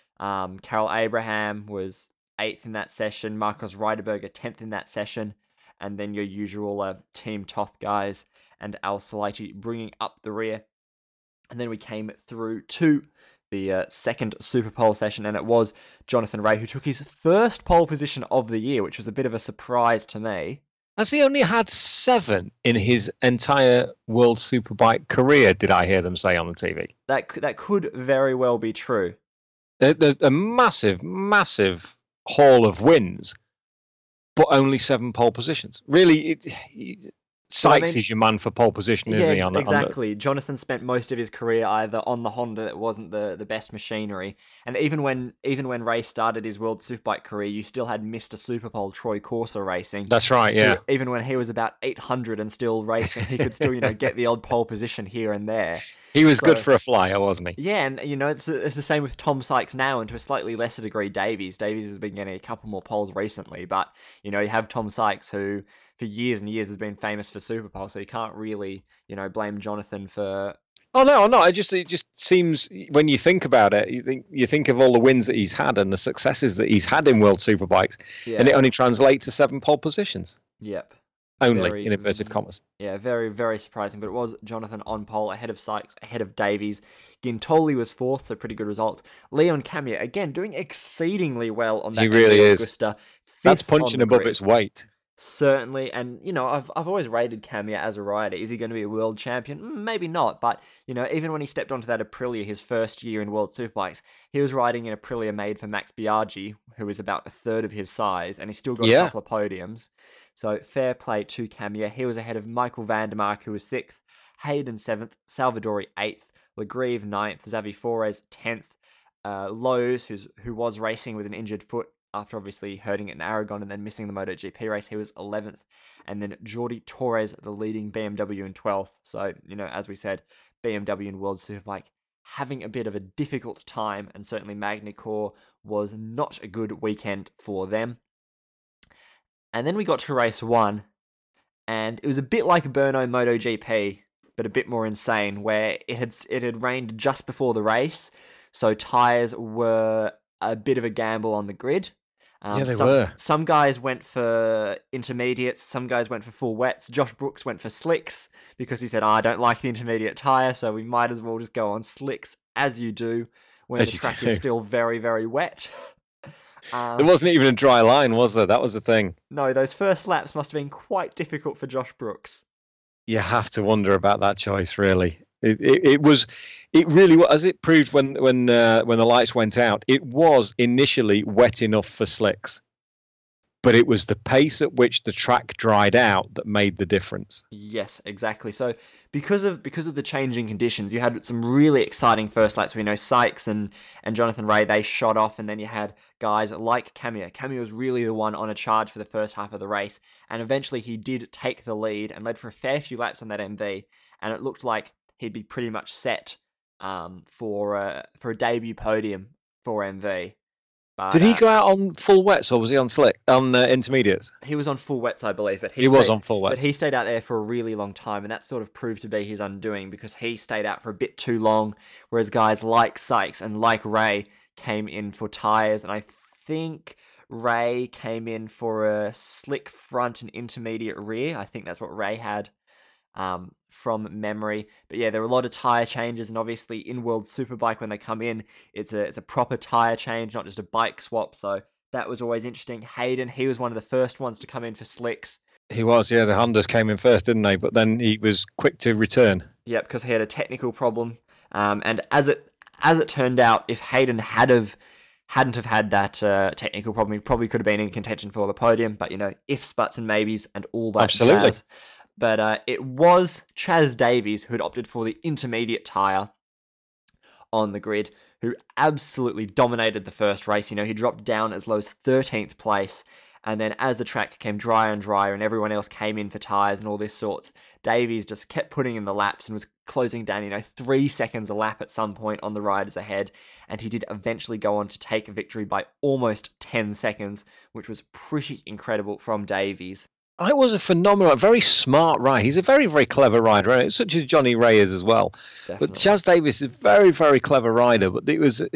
A: Carol Abraham was 8th in that session, Marcos Reiderberger 10th in that session, and then your usual Team Toth guys and Al Salati bringing up the rear. And then we came through to the second Super Pole session, and it was Jonathan Rea who took his first pole position of the year, which was a bit of a surprise to me.
B: Has he only had 7 in his entire World Superbike career, did I hear them say on the TV?
A: That could very well be true.
B: There's a massive, massive haul of wins, but only 7 pole positions. Really, Sykes is your man for pole position, isn't he?
A: Exactly. Jonathan spent most of his career either on the Honda that wasn't the best machinery, and even when Ray started his World Superbike career, you still had Mr. Superpole Troy Corser racing.
B: That's right, yeah.
A: Even when he was about 800 and still racing, he could still get the odd pole position here and there.
B: He was good for a flyer, wasn't he?
A: Yeah, and it's the same with Tom Sykes now, and to a slightly lesser degree, Davies. Davies has been getting a couple more poles recently, but you have Tom Sykes who, for years and years, has been famous for Superpole, so you can't really, blame Jonathan for.
B: Oh no! It just seems when you think about it, you think of all the wins that he's had and the successes that he's had in World Superbikes, and it only translates to 7 pole positions.
A: Yep.
B: Only in inverted commas.
A: Yeah, very, very surprising. But it was Jonathan on pole, ahead of Sykes, ahead of Davies. Gintoli was 4th, so pretty good result. Leon Camier, again, doing exceedingly well on that.
B: He really is.
A: Augusta,
B: that's punching above its weight.
A: Certainly, and I've always rated Camier as a rider. Is he going to be a world champion? Maybe not, but even when he stepped onto that Aprilia his first year in World Superbikes, he was riding an Aprilia made for Max Biaggi, who was about a third of his size, and he still got a couple of podiums. So fair play to Camier. He was ahead of Michael Vandermark, who was 6th, Hayden 7th, Salvadori 8th, Legrive 9th, Xavi Forés 10th, Lowe's, who was racing with an injured foot after obviously hurting it in Aragon and then missing the MotoGP race, he was 11th. And then Jordi Torres, the leading BMW in 12th. So, as we said, BMW in World Superbike having a bit of a difficult time, and certainly Magny-Cours was not a good weekend for them. And then we got to race 1, and it was a bit like Brno MotoGP, but a bit more insane, where it had rained just before the race, so tyres were a bit of a gamble on the grid.
B: Yeah, they were.
A: Some guys went for intermediates, some guys went for full wets. Josh Brooks went for slicks because he said, I don't like the intermediate tyre, so we might as well just go on slicks, as you do when the track is still very, very wet.
B: There wasn't even a dry line, was there? That was the thing.
A: No, those first laps must have been quite difficult for Josh Brooks.
B: You have to wonder about that choice, really. It really was, as it proved when the lights went out. It was initially wet enough for slicks. but it was the pace at which the track dried out that made the difference.
A: Yes, exactly. So because of the changing conditions, you had some really exciting first laps. We know Sykes and Jonathan Rea, they shot off, and then you had guys like Camia. Camia was really the one on a charge for the first half of the race, and eventually he did take the lead and led for a fair few laps on that MV, and it looked like he'd be pretty much set for a debut podium for MV.
B: Did
A: But
B: he go out on full wets or was he on slick on intermediates?
A: he was on full wets, I believe, but
B: He was on full
A: but
B: wets.
A: he stayed out there for a really long time, and that sort of proved to be his undoing because he stayed out for a bit too long, whereas guys like Sykes and like Rea came in for tyres, and I think Rea came in for a slick front and intermediate rear. I think that's what Rea had from memory. But yeah, there were a lot of tyre changes, and obviously in World Superbike when they come in, it's a proper tyre change, not just a bike swap. So that was always interesting. Hayden, he was one of the first ones to come in for slicks.
B: He was, yeah. The Hondas came in first, didn't they? But then he was quick to return.
A: Yeah, because he had a technical problem. And as it turned out, if Hayden hadn't have had that technical problem, he probably could have been in contention for the podium. But ifs, buts, and maybes, and all that
B: Absolutely.
A: jazz. But it was Chaz Davies who had opted for the intermediate tyre on the grid, who absolutely dominated the first race. He dropped down as low as 13th place. And then as the track became drier and drier and everyone else came in for tyres and all this sorts, Davies just kept putting in the laps and was closing down, 3 seconds a lap at some point on the riders ahead. And he did eventually go on to take victory by almost 10 seconds, which was pretty incredible from Davies.
B: I was a phenomenal, very smart rider. He's a very, very clever rider, such as Johnny Rea is as well.
A: Definitely.
B: But Chaz Davies is a very, very clever rider. But it was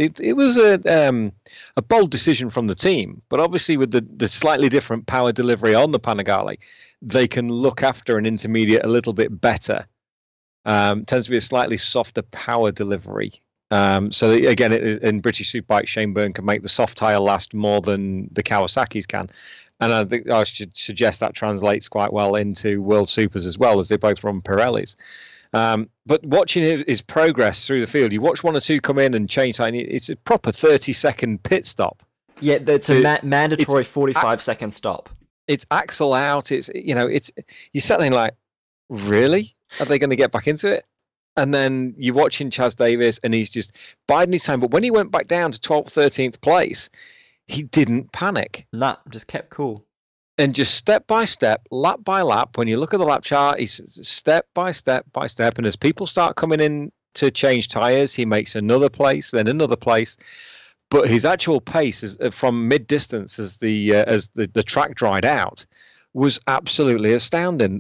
B: a bold decision from the team. But obviously, with the slightly different power delivery on the Panigale, they can look after an intermediate a little bit better. Tends to be a slightly softer power delivery. So again, in British Superbike, Shane Byrne can make the soft tyre last more than the Kawasaki's can. And I think I should suggest that translates quite well into World Supers as well, as they both run Pirellis. But watching his progress through the field, you watch one or two come in and change something. It's a proper 30-second pit stop.
A: Yeah, it's a mandatory 45-second stop.
B: It's axle out. You're sitting like, really? Are they going to get back into it? And then you're watching Chaz Davies, and he's just biding his time. But when he went back down to 12th, 13th place, he didn't panic.
A: Nah, just kept cool.
B: And just step by step, lap by lap, when you look at the lap chart, he's step by step by step. And as people start coming in to change tyres, he makes another place, then another place. But his actual pace is from mid-distance as the track dried out was absolutely astounding.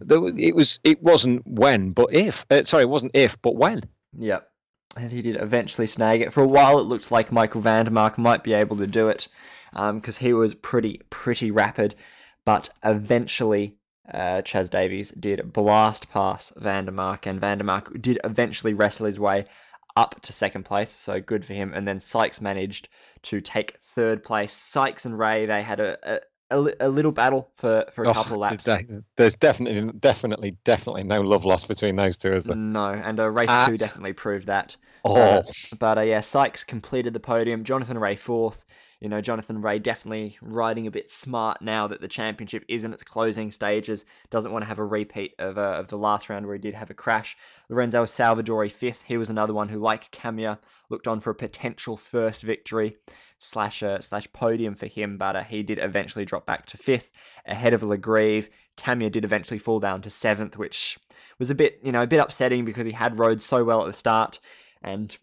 B: It wasn't when, but if. It wasn't if, but when.
A: Yep. And he did eventually snag it. For a while, it looked like Michael van der Mark might be able to do it because he was pretty rapid. But eventually, Chaz Davies did blast past van der Mark, and van der Mark did eventually wrestle his way up to second place, so good for him. And then Sykes managed to take third place. Sykes and Rea, they had a little battle for a couple of laps.
B: There's definitely no love lost between those two, is there?
A: No, and race 2 definitely proved that.
B: Oh.
A: But yeah, Sykes completed the podium. Jonathan Rea fourth. Jonathan Rea definitely riding a bit smart now that the championship is in its closing stages. Doesn't want to have a repeat of the last round where he did have a crash. Lorenzo Salvadori fifth. He was another one who, like Camia, looked on for a potential first victory slash podium for him, but he did eventually drop back to fifth ahead of Legrive. Camia did eventually fall down to seventh, which was a bit upsetting because he had rode so well at the start. And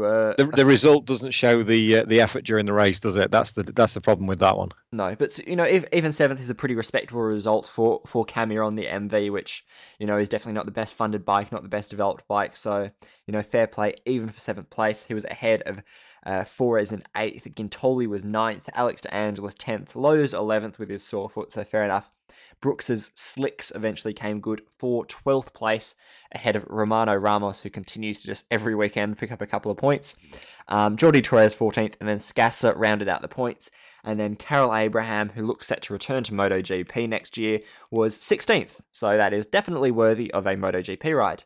B: the result doesn't show the effort during the race, does it? That's the problem with that one.
A: No, but even seventh is a pretty respectable result for Camia on the MV, which is definitely not the best funded bike, not the best developed bike. So fair play even for seventh place. He was ahead of Forres in eighth. Gintoli was ninth. Alex De Angelis 10th. Lowe's 11th with his sore foot. So fair enough. Brooks's slicks eventually came good for 12th place ahead of Romano Ramos, who continues to just every weekend pick up a couple of points. Jordi Torres 14th, and then Scassa rounded out the points. And then Carol Abraham, who looks set to return to MotoGP next year, was 16th. So that is definitely worthy of a MotoGP ride.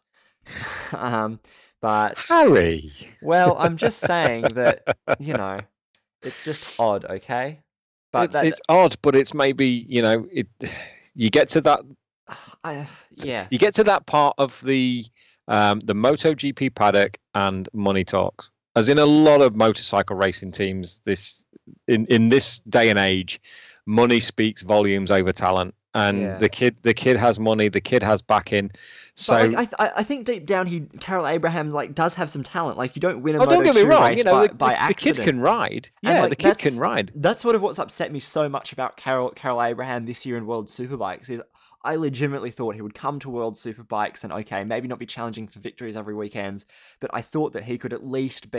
A: But
B: Harry!
A: Well, I'm just saying that, it's just odd, okay? But
B: it's odd, but it's maybe you get to that
A: yeah.
B: you get to that part of the MotoGP paddock and money talks. As in a lot of motorcycle racing teams, in this day and age, money speaks volumes over talent. And the kid has money, the kid has backing. So
A: but I think deep down Carroll Abraham does have some talent. Like, you don't win a
B: don't get me
A: Moto2
B: wrong,
A: race by accident.
B: The kid can ride.
A: And,
B: Yeah, the kid can ride.
A: That's sort of what's upset me so much about Carroll Abraham this year in World Superbikes is I legitimately thought he would come to World Superbikes and, okay, maybe not be challenging for victories every weekend, but I thought that he could at least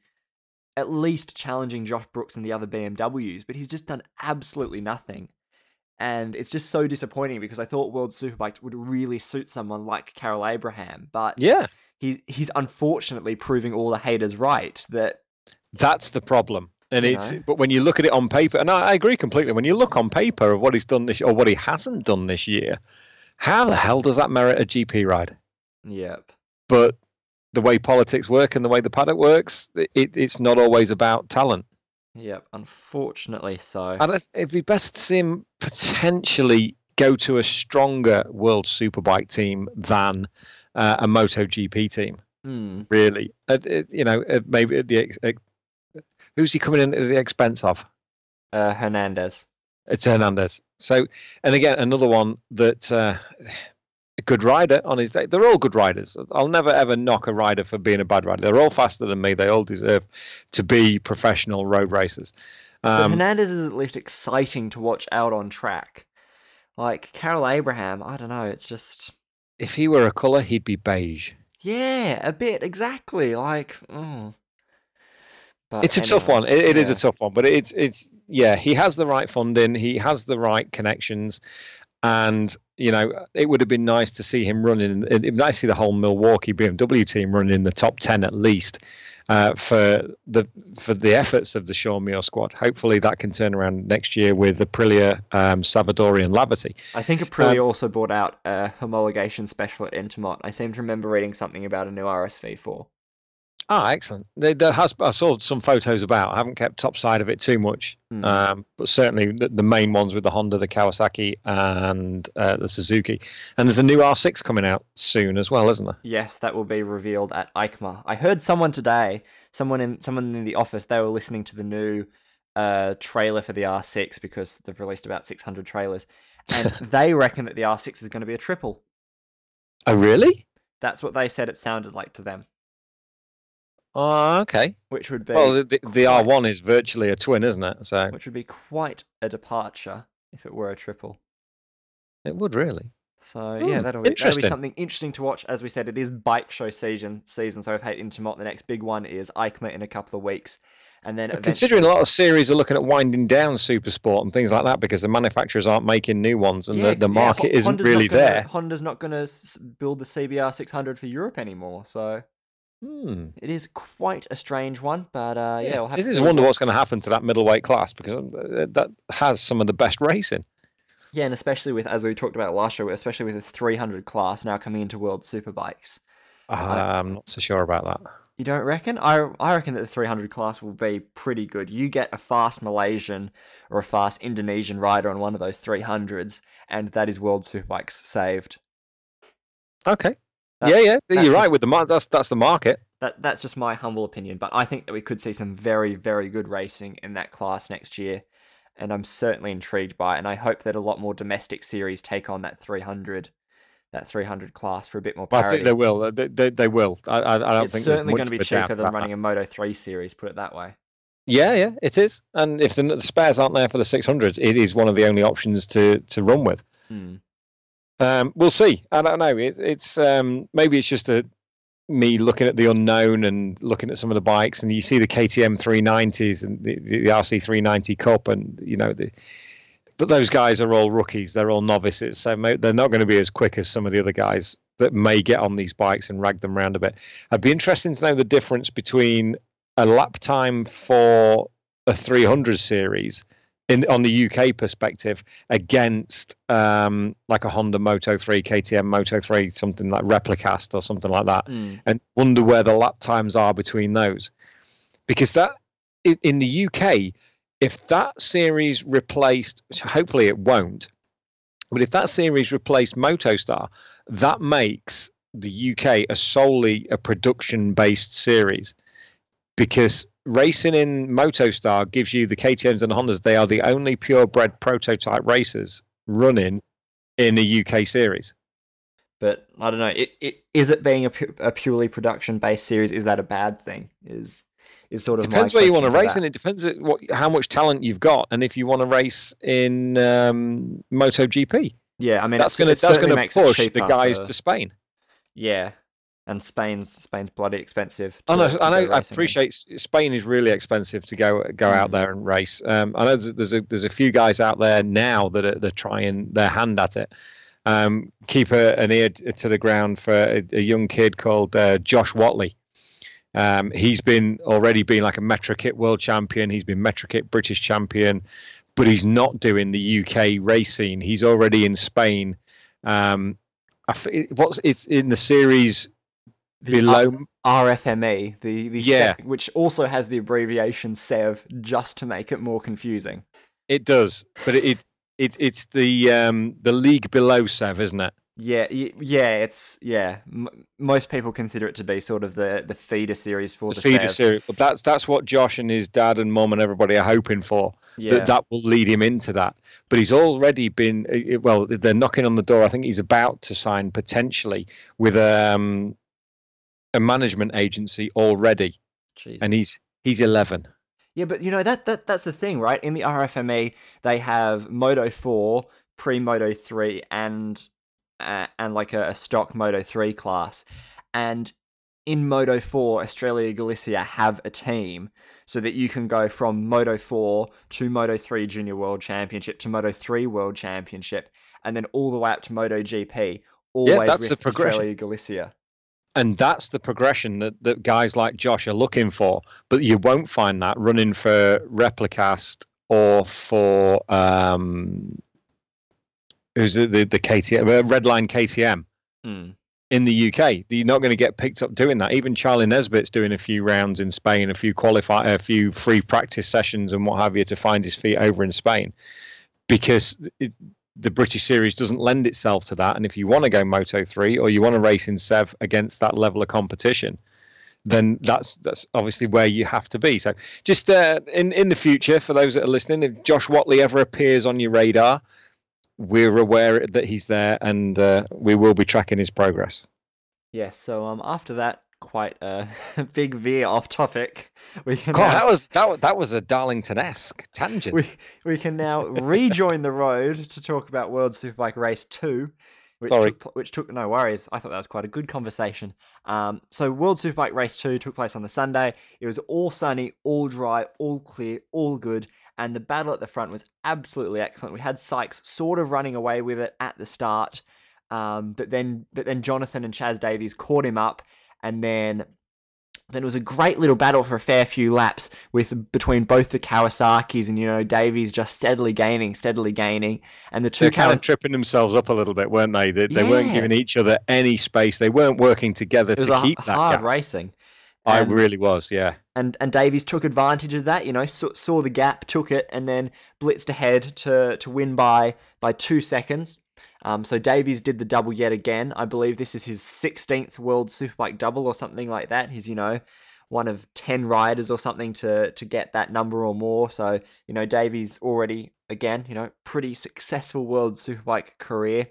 A: challenging Josh Brooks and the other BMWs, but he's just done absolutely nothing. And it's just so disappointing because I thought World Superbikes would really suit someone like Carroll Abraham, but he's unfortunately proving all the haters right.
B: That's the problem. And but when you look at it on paper, and I agree completely, when you look on paper of what he's done this or what he hasn't done this year, how the hell does that merit a GP ride?
A: Yep.
B: But the way politics work and the way the paddock works, it's not always about talent.
A: Yep, unfortunately so.
B: And it'd be best to see him potentially go to a stronger World Superbike team than a MotoGP team. Really, maybe at the who's he coming in at the expense of?
A: Hernandez.
B: It's Hernandez. So, and again, another one that a good rider on his day. They're all good riders. I'll never ever knock a rider for being a bad rider. They're all faster than me. They all deserve to be professional road racers.
A: But Hernandez is at least exciting to watch out on track. Like Carroll Abraham, I don't know. It's just,
B: if he were a colour, he'd be beige.
A: Yeah, a bit exactly. Like,
B: But it's a tough one. It is a tough one, but it's he has the right funding, he has the right connections, and it would have been nice to see him running. It'd be nice to see the whole Milwaukee BMW team running in the top 10 at least for the efforts of the Sean Muir squad. Hopefully that can turn around next year with Aprilia, Savadori, and Laverty.
A: I think Aprilia also brought out a homologation special at Entomot. I seem to remember reading something about a new RSV4.
B: Excellent. I saw some photos about. I haven't kept top side of it too much, but certainly the main ones with the Honda, the Kawasaki, and the Suzuki. And there's a new R6 coming out soon as well, isn't there?
A: Yes, that will be revealed at EICMA. I heard someone today, someone in the office, they were listening to the new trailer for the R6 because they've released about 600 trailers, and they reckon that the R6 is going to be a triple.
B: Oh, really?
A: That's what they said it sounded like to them.
B: Oh, okay.
A: Which would be
B: the R1 is virtually a twin, isn't it? So
A: which would be quite a departure if it were a triple.
B: It would really.
A: So that'll be something interesting to watch. As we said, it is bike show season. So we've had Intermot. The next big one is EICMA in a couple of weeks, and then
B: considering a lot of series are looking at winding down Supersport and things like that because the manufacturers aren't making new ones and the market isn't really there.
A: Honda's not going to build the CBR 600 for Europe anymore, so. It is quite a strange one, but we'll have to see.
B: It is a wonder what's going to happen to that middleweight class because that has some of the best racing.
A: Yeah, and especially with, as we talked about last show, especially with the 300 class now coming into World Superbikes.
B: I'm not so sure about that.
A: You don't reckon? I reckon that the 300 class will be pretty good. You get a fast Malaysian or a fast Indonesian rider on one of those 300s, and that is World Superbikes saved.
B: Okay. You're right with that's the market.
A: That's just my humble opinion, but I think that we could see some very, very good racing in that class next year, and I'm certainly intrigued by it, and I hope that a lot more domestic series take on that 300 class for a bit more parity.
B: I think they will. They will. I don't
A: it's
B: think
A: certainly going to be cheaper than running a Moto3 series, put it that way.
B: Yeah, it is. And if the spares aren't there for the 600s, it is one of the only options to run with. We'll see. I don't know. It's maybe it's just me looking at the unknown and looking at some of the bikes, and you see the KTM 390s and the RC 390 Cup, and but those guys are all rookies. They're all novices, so they're not going to be as quick as some of the other guys that may get on these bikes and rag them around a bit. I'd be interested to know the difference between a lap time for a 300 series on the UK perspective against like a Honda Moto3, KTM Moto3, something like Replicast or something like that, and wonder where the lap times are between those. Because that in the UK, if that series replaced, hopefully it won't, but if that series replaced MotoStar, that makes the UK a production-based series, because racing in MotoStar gives you the KTMs and the Hondas. They are the only purebred prototype racers running in a UK series.
A: But I don't know. Is it being a purely production-based series? Is that a bad thing? Is sort of my
B: Depends where you want
A: question
B: to
A: to
B: race,
A: that.
B: and it depends how much talent you've got, and if you want to race in MotoGP.
A: Yeah, I mean,
B: That's
A: it certainly
B: gonna
A: makes it
B: push the
A: cheaper
B: guys
A: for
B: to Spain.
A: yeah, and Spain's bloody expensive
B: I know,
A: to go
B: I
A: racing in.
B: appreciate Spain is really expensive to go out
A: Mm.
B: there and race. I know there's a few guys out there now that are they're trying their hand at it. Keep an ear to the ground for a young kid called Josh Watley. He's already been like a Metro Kit world champion. He's been Metro Kit British champion, but he's not doing the UK race scene. He's already in Spain. It's in the series
A: The
B: below?
A: RFME, the
B: Yeah,
A: which also has the abbreviation SEV, just to make it more confusing.
B: it does, but it's the league below Sev, isn't it?
A: Yeah, it's most people consider it to be sort of the feeder series for
B: The
A: the
B: feeder
A: SEV.
B: series. But that's what Josh and his dad and mum and everybody are hoping for.
A: Yeah,
B: That will lead him into that. But he's already been well. They're knocking on the door. I think he's about to sign potentially with a management agency already, and
A: Jesus.
B: he's 11.
A: Yeah, but that's the thing, right? In the RFME, they have Moto 4, pre-Moto 3, and like a stock Moto 3 class. And in Moto 4, Australia Galicia have a team so that you can go from Moto 4 to Moto 3 Junior World Championship to Moto 3 World Championship, and then all the way up to Moto GP,
B: Yeah,
A: always
B: that's the
A: with
B: progression.
A: Australia Galicia.
B: And that's the progression that guys like Josh are looking for. But you won't find that running for Replicast or for who's the KTM Redline KTM
A: Mm.
B: in the UK. You're not going to get picked up doing that. Even Charlie Nesbitt's doing a few rounds in Spain, a few free practice sessions and what have you to find his feet over in Spain, because the British Series doesn't lend itself to that. And if you want to go Moto 3 or you want to race in Sev against that level of competition, then that's obviously where you have to be. So just in the future, for those that are listening, if Josh Watley ever appears on your radar, we're aware that he's there, and we will be tracking his progress.
A: Yeah, so after that quite a big veer off topic, we can
B: God,
A: now
B: that was a Darlington-esque tangent.
A: we can now rejoin the road to talk about World Superbike Race 2,
B: Sorry.
A: which took no worries. I thought that was quite a good conversation. So World Superbike Race 2 took place on the Sunday. It was all sunny, all dry, all clear, all good, and the battle at the front was absolutely excellent. We had Sykes sort of running away with it at the start, but then Jonathan and Chaz Davies caught him up, and then it was a great little battle for a fair few laps between both the Kawasaki's, and Davies just steadily gaining, and the two
B: They're kind of tripping themselves up a little bit, weren't they? They weren't
A: Yeah.
B: giving each other any space. They weren't working together
A: It was
B: to keep that
A: hard
B: gap.
A: racing.
B: I
A: And
B: really was, yeah.
A: and Davies took advantage of that, saw the gap, took it, and then blitzed ahead to win by 2 seconds. So Davies did the double yet again. I believe this is his 16th World Superbike double or something like that. He's, one of 10 riders or something to get that number or more. So, Davies already, again, pretty successful World Superbike career.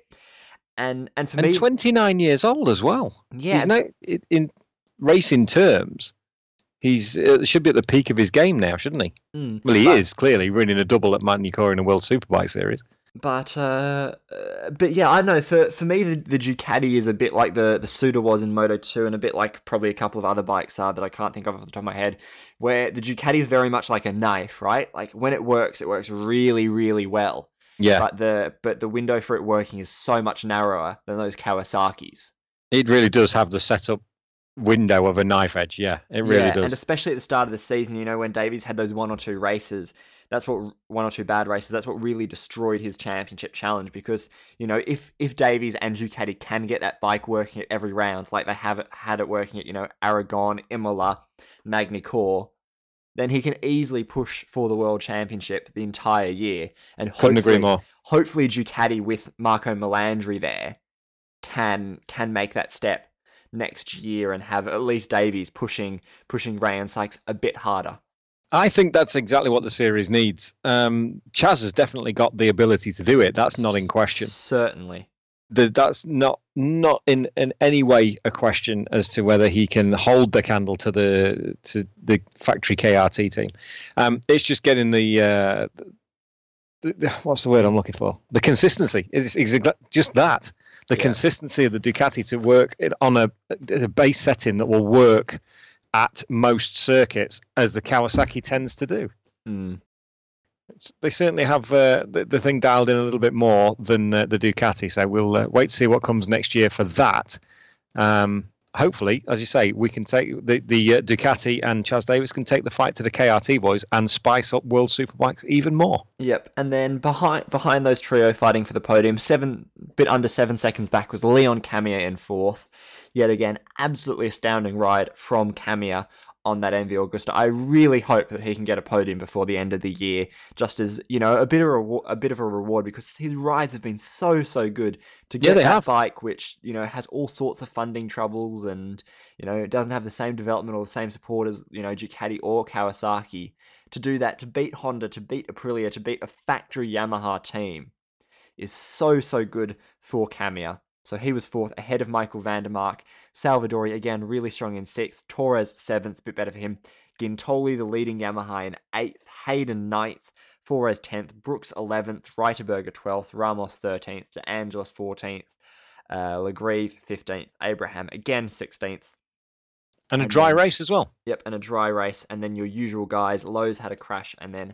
A: And for me,
B: 29 years old as well.
A: yeah,
B: He's now, in racing terms, he's should be at the peak of his game now, shouldn't he? Well, he is clearly running a double at Magny-Cours in a World Superbike Series.
A: But yeah, I don't know. For me, the Ducati is a bit like the Suda was in Moto 2, and a bit like probably a couple of other bikes are that I can't think of off the top of my head. Where the Ducati is very much like a knife, right? Like when it works really, really well.
B: Yeah,
A: But the window for it working is so much narrower than those Kawasaki's.
B: it really does have the setup window of a knife edge. Yeah, it really does.
A: And especially at the start of the season, when Davies had those one or two bad races, that's what really destroyed his championship challenge. Because if Davies and Ducati can get that bike working at every round, like they have had it working at Aragon, Imola, Magny-Cours, then he can easily push for the World Championship the entire year. And
B: Couldn't agree more.
A: hopefully Ducati with Marco Melandri there can make that step next year and have at least Davies pushing Ray and Sykes a bit harder.
B: I think that's exactly what the series needs. Chaz has definitely got the ability to do it. That's not in question.
A: Certainly.
B: That's not in any way a question as to whether he can hold the candle to the factory KRT team. It's just getting the what's the word I'm looking for? The consistency. It's just that. The consistency of the Ducati to work on a base setting that will work at most circuits, as the Kawasaki tends to do. They certainly have the thing dialed in a little bit more than the Ducati. So we'll wait to see what comes next year for that. Hopefully, as you say, we can take the Ducati, and Chaz Davies can take the fight to the KRT boys and spice up World Superbikes even more.
A: Yep, and then behind those trio fighting for the podium, bit under 7 seconds back was Leon Camier in fourth. Yet again, absolutely astounding ride from Camier on that MV Agusta. I really hope that he can get a podium before the end of the year, just as, a bit of a reward, because his rides have been so good to get that bike, which, has all sorts of funding troubles and, it doesn't have the same development or the same support as, Ducati or Kawasaki. To do that, to beat Honda, to beat Aprilia, to beat a factory Yamaha team is so good for Camier. So he was fourth, ahead of Michael van der Mark. Salvadori, again, really strong in sixth. Torres, seventh, a bit better for him. Gintoli, the leading Yamaha, in eighth. Hayden, ninth. Forres, 10th. Brooks, 11th. Reiterberger, 12th. Ramos, 13th. De Angelis, 14th. Legrive, 15th. Abraham, again, 16th.
B: And a dry race as well.
A: Yep, and a dry race. And then your usual guys. Lowe's had a crash and then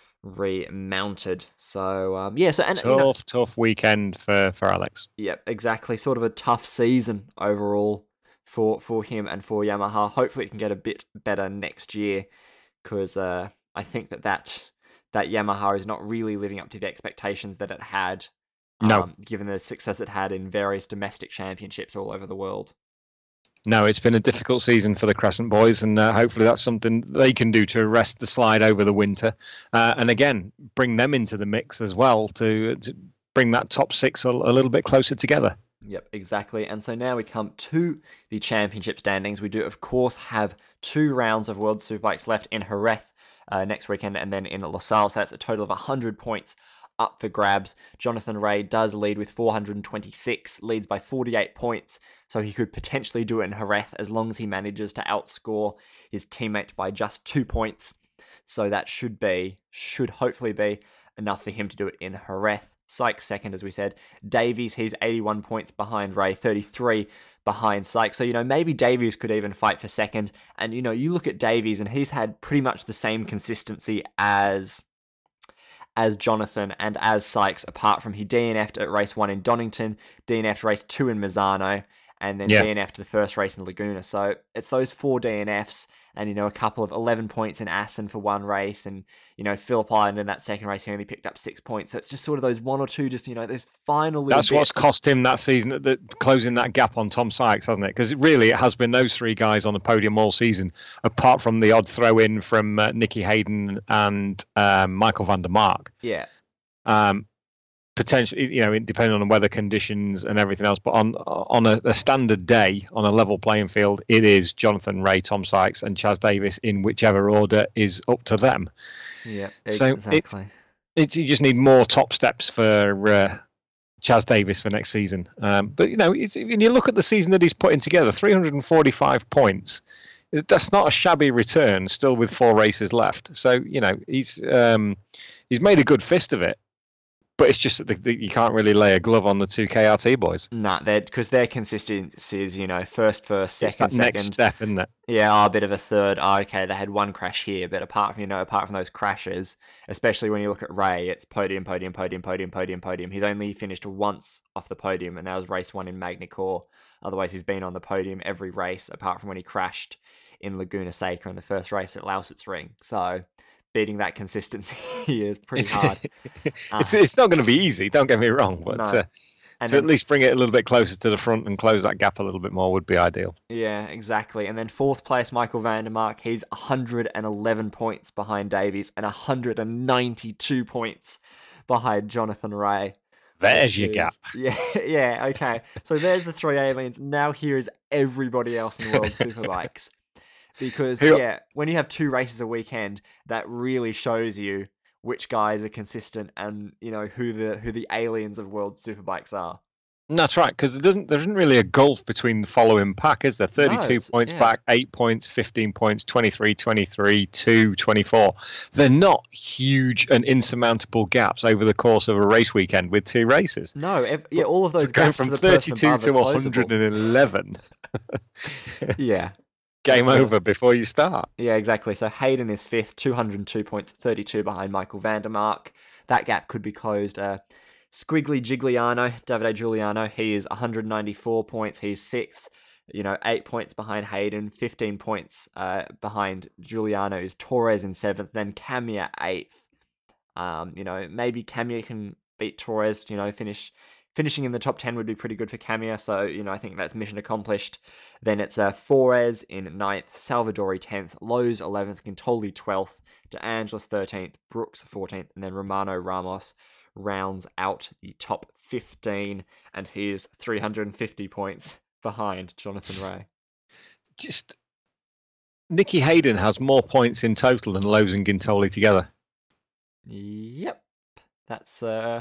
A: remounted. So
B: tough weekend for Alex.
A: Yep, exactly. Sort of a tough season overall for him and for Yamaha. Hopefully it can get a bit better next year, because I think that Yamaha is not really living up to the expectations that it had. Given the success it had in various domestic championships all over the world.
B: No, it's been a difficult season for the Crescent boys, and hopefully that's something they can do to arrest the slide over the winter, and again bring them into the mix as well to bring that top six a little bit closer together.
A: Yep, exactly. And so now we come to the championship standings. We do, of course, have 2 rounds of World Superbikes left in Jerez next weekend, and then in Losail. So that's a total of 100 points up for grabs. Jonathan Rea does lead with 426, leads by 48 points, so he could potentially do it in Jerez as long as he manages to outscore his teammate by just 2 points. So that should hopefully be enough for him to do it in Jerez. Sykes second, as we said. Davies, he's 81 points behind Rea, 33 behind Sykes. So, maybe Davies could even fight for second. And, you look at Davies and he's had pretty much the same consistency as Jonathan and as Sykes, apart from he DNF'd at race 1 in Donington, DNF'd race 2 in Misano, and then DNF'd the first race in Laguna. So it's those 4 DNFs and, a couple of 11 points in Assen for one race. And, Phillip Island in that second race, he only picked up 6 points. So it's just sort of those 1 or 2, just, those final little
B: That's bits. What's cost him that season, closing that gap on Tom Sykes, hasn't it? Because it has been those 3 guys on the podium all season, apart from the odd throw-in from Nicky Hayden and Michael van der Mark.
A: Yeah.
B: Potentially, depending on weather conditions and everything else, but on a standard day, on a level playing field, it is Jonathan Rea, Tom Sykes, and Chaz Davies in whichever order is up to them.
A: Yeah, exactly.
B: You just need more top steps for Chaz Davies for next season. But when you look at the season that he's putting together, 345 points. That's not a shabby return, still with 4 races left. So he's made a good fist of it. But it's just that you can't really lay a glove on the 2 KRT boys.
A: Nah, because their consistency is, first, second.
B: Next step, isn't it?
A: Yeah, a bit of a third. Okay, they had one crash here, but apart from those crashes, especially when you look at Rea, it's podium. He's only finished once off the podium, and that was race 1 in Magny-Cours. Otherwise, he's been on the podium every race, apart from when he crashed in Laguna Seca in the first race at Lausitz Ring. So beating that consistency is pretty hard.
B: It's not going to be easy, don't get me wrong. But
A: no. And
B: to
A: then,
B: at least bring it a little bit closer to the front and close that gap a little bit more would be ideal.
A: yeah, exactly. And then fourth place, Michael van der Mark. He's 111 points behind Davies and 192 points behind Jonathan Ray.
B: There's your gap.
A: Yeah, yeah, okay. So there's the three aliens. Now here is everybody else in World Superbikes. Because, yeah, when you have 2 races a weekend, that really shows you which guys are consistent and, you know, who the aliens of World Superbikes are.
B: That's right, because there isn't really a gulf between the following pack, is there? 32 points back, 8 points, 15 points, 23, 23, 2, 24. They're not huge and insurmountable gaps over the course of a race weekend with 2 races.
A: No, yeah, all of those
B: going
A: gaps
B: from
A: to the
B: 32 to 111.
A: Yeah.
B: Game over before you start.
A: Yeah, exactly. So Hayden is 5th, 202 points, 32 behind Michael van der Mark. That gap could be closed. Squiggly Giuliano, Davide Giuliano, he is 194 points. He's 6th, 8 points behind Hayden, 15 points behind Giuliano is Torres in 7th, then Camia 8th. Maybe Camia can beat Torres, finishing in the top 10 would be pretty good for Camia, so, I think that's mission accomplished. Then it's Forez in 9th, Salvadori 10th, Lowe's 11th, Gintoli 12th, De Angelis 13th, Brooks 14th, and then Romano Ramos rounds out the top 15, and he is 350 points behind Jonathan Ray.
B: Just Nicky Hayden has more points in total than Lowe's and Gintoli together.
A: Yep, that's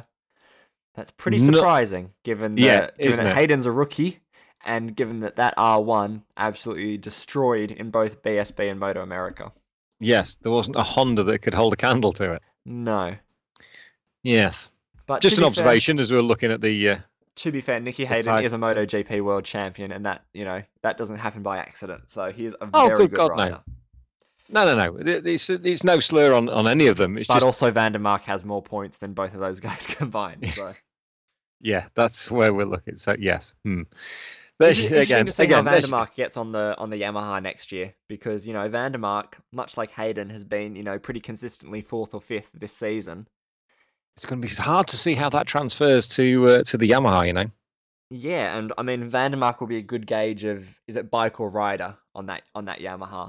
A: pretty surprising, given that Hayden's a rookie, and given that R1 absolutely destroyed in both BSB and Moto America.
B: Yes, there wasn't a Honda that could hold a candle to it.
A: No.
B: Yes. But just an observation as we were looking at the...
A: to be fair, Nicky Hayden is a MotoGP world champion, and that, that doesn't happen by accident. So he's a very good rider.
B: No. It's no slur on any of them.
A: But also van der Mark has more points than both of those guys combined. So
B: yeah, that's where we're looking. So yes.
A: It's interesting to see how van der Mark gets on the Yamaha next year, because van der Mark, much like Hayden, has been pretty consistently 4th or 5th this season.
B: It's going to be hard to see how that transfers to the Yamaha,
A: Yeah, and I mean van der Mark will be a good gauge of, is it bike or rider on that Yamaha.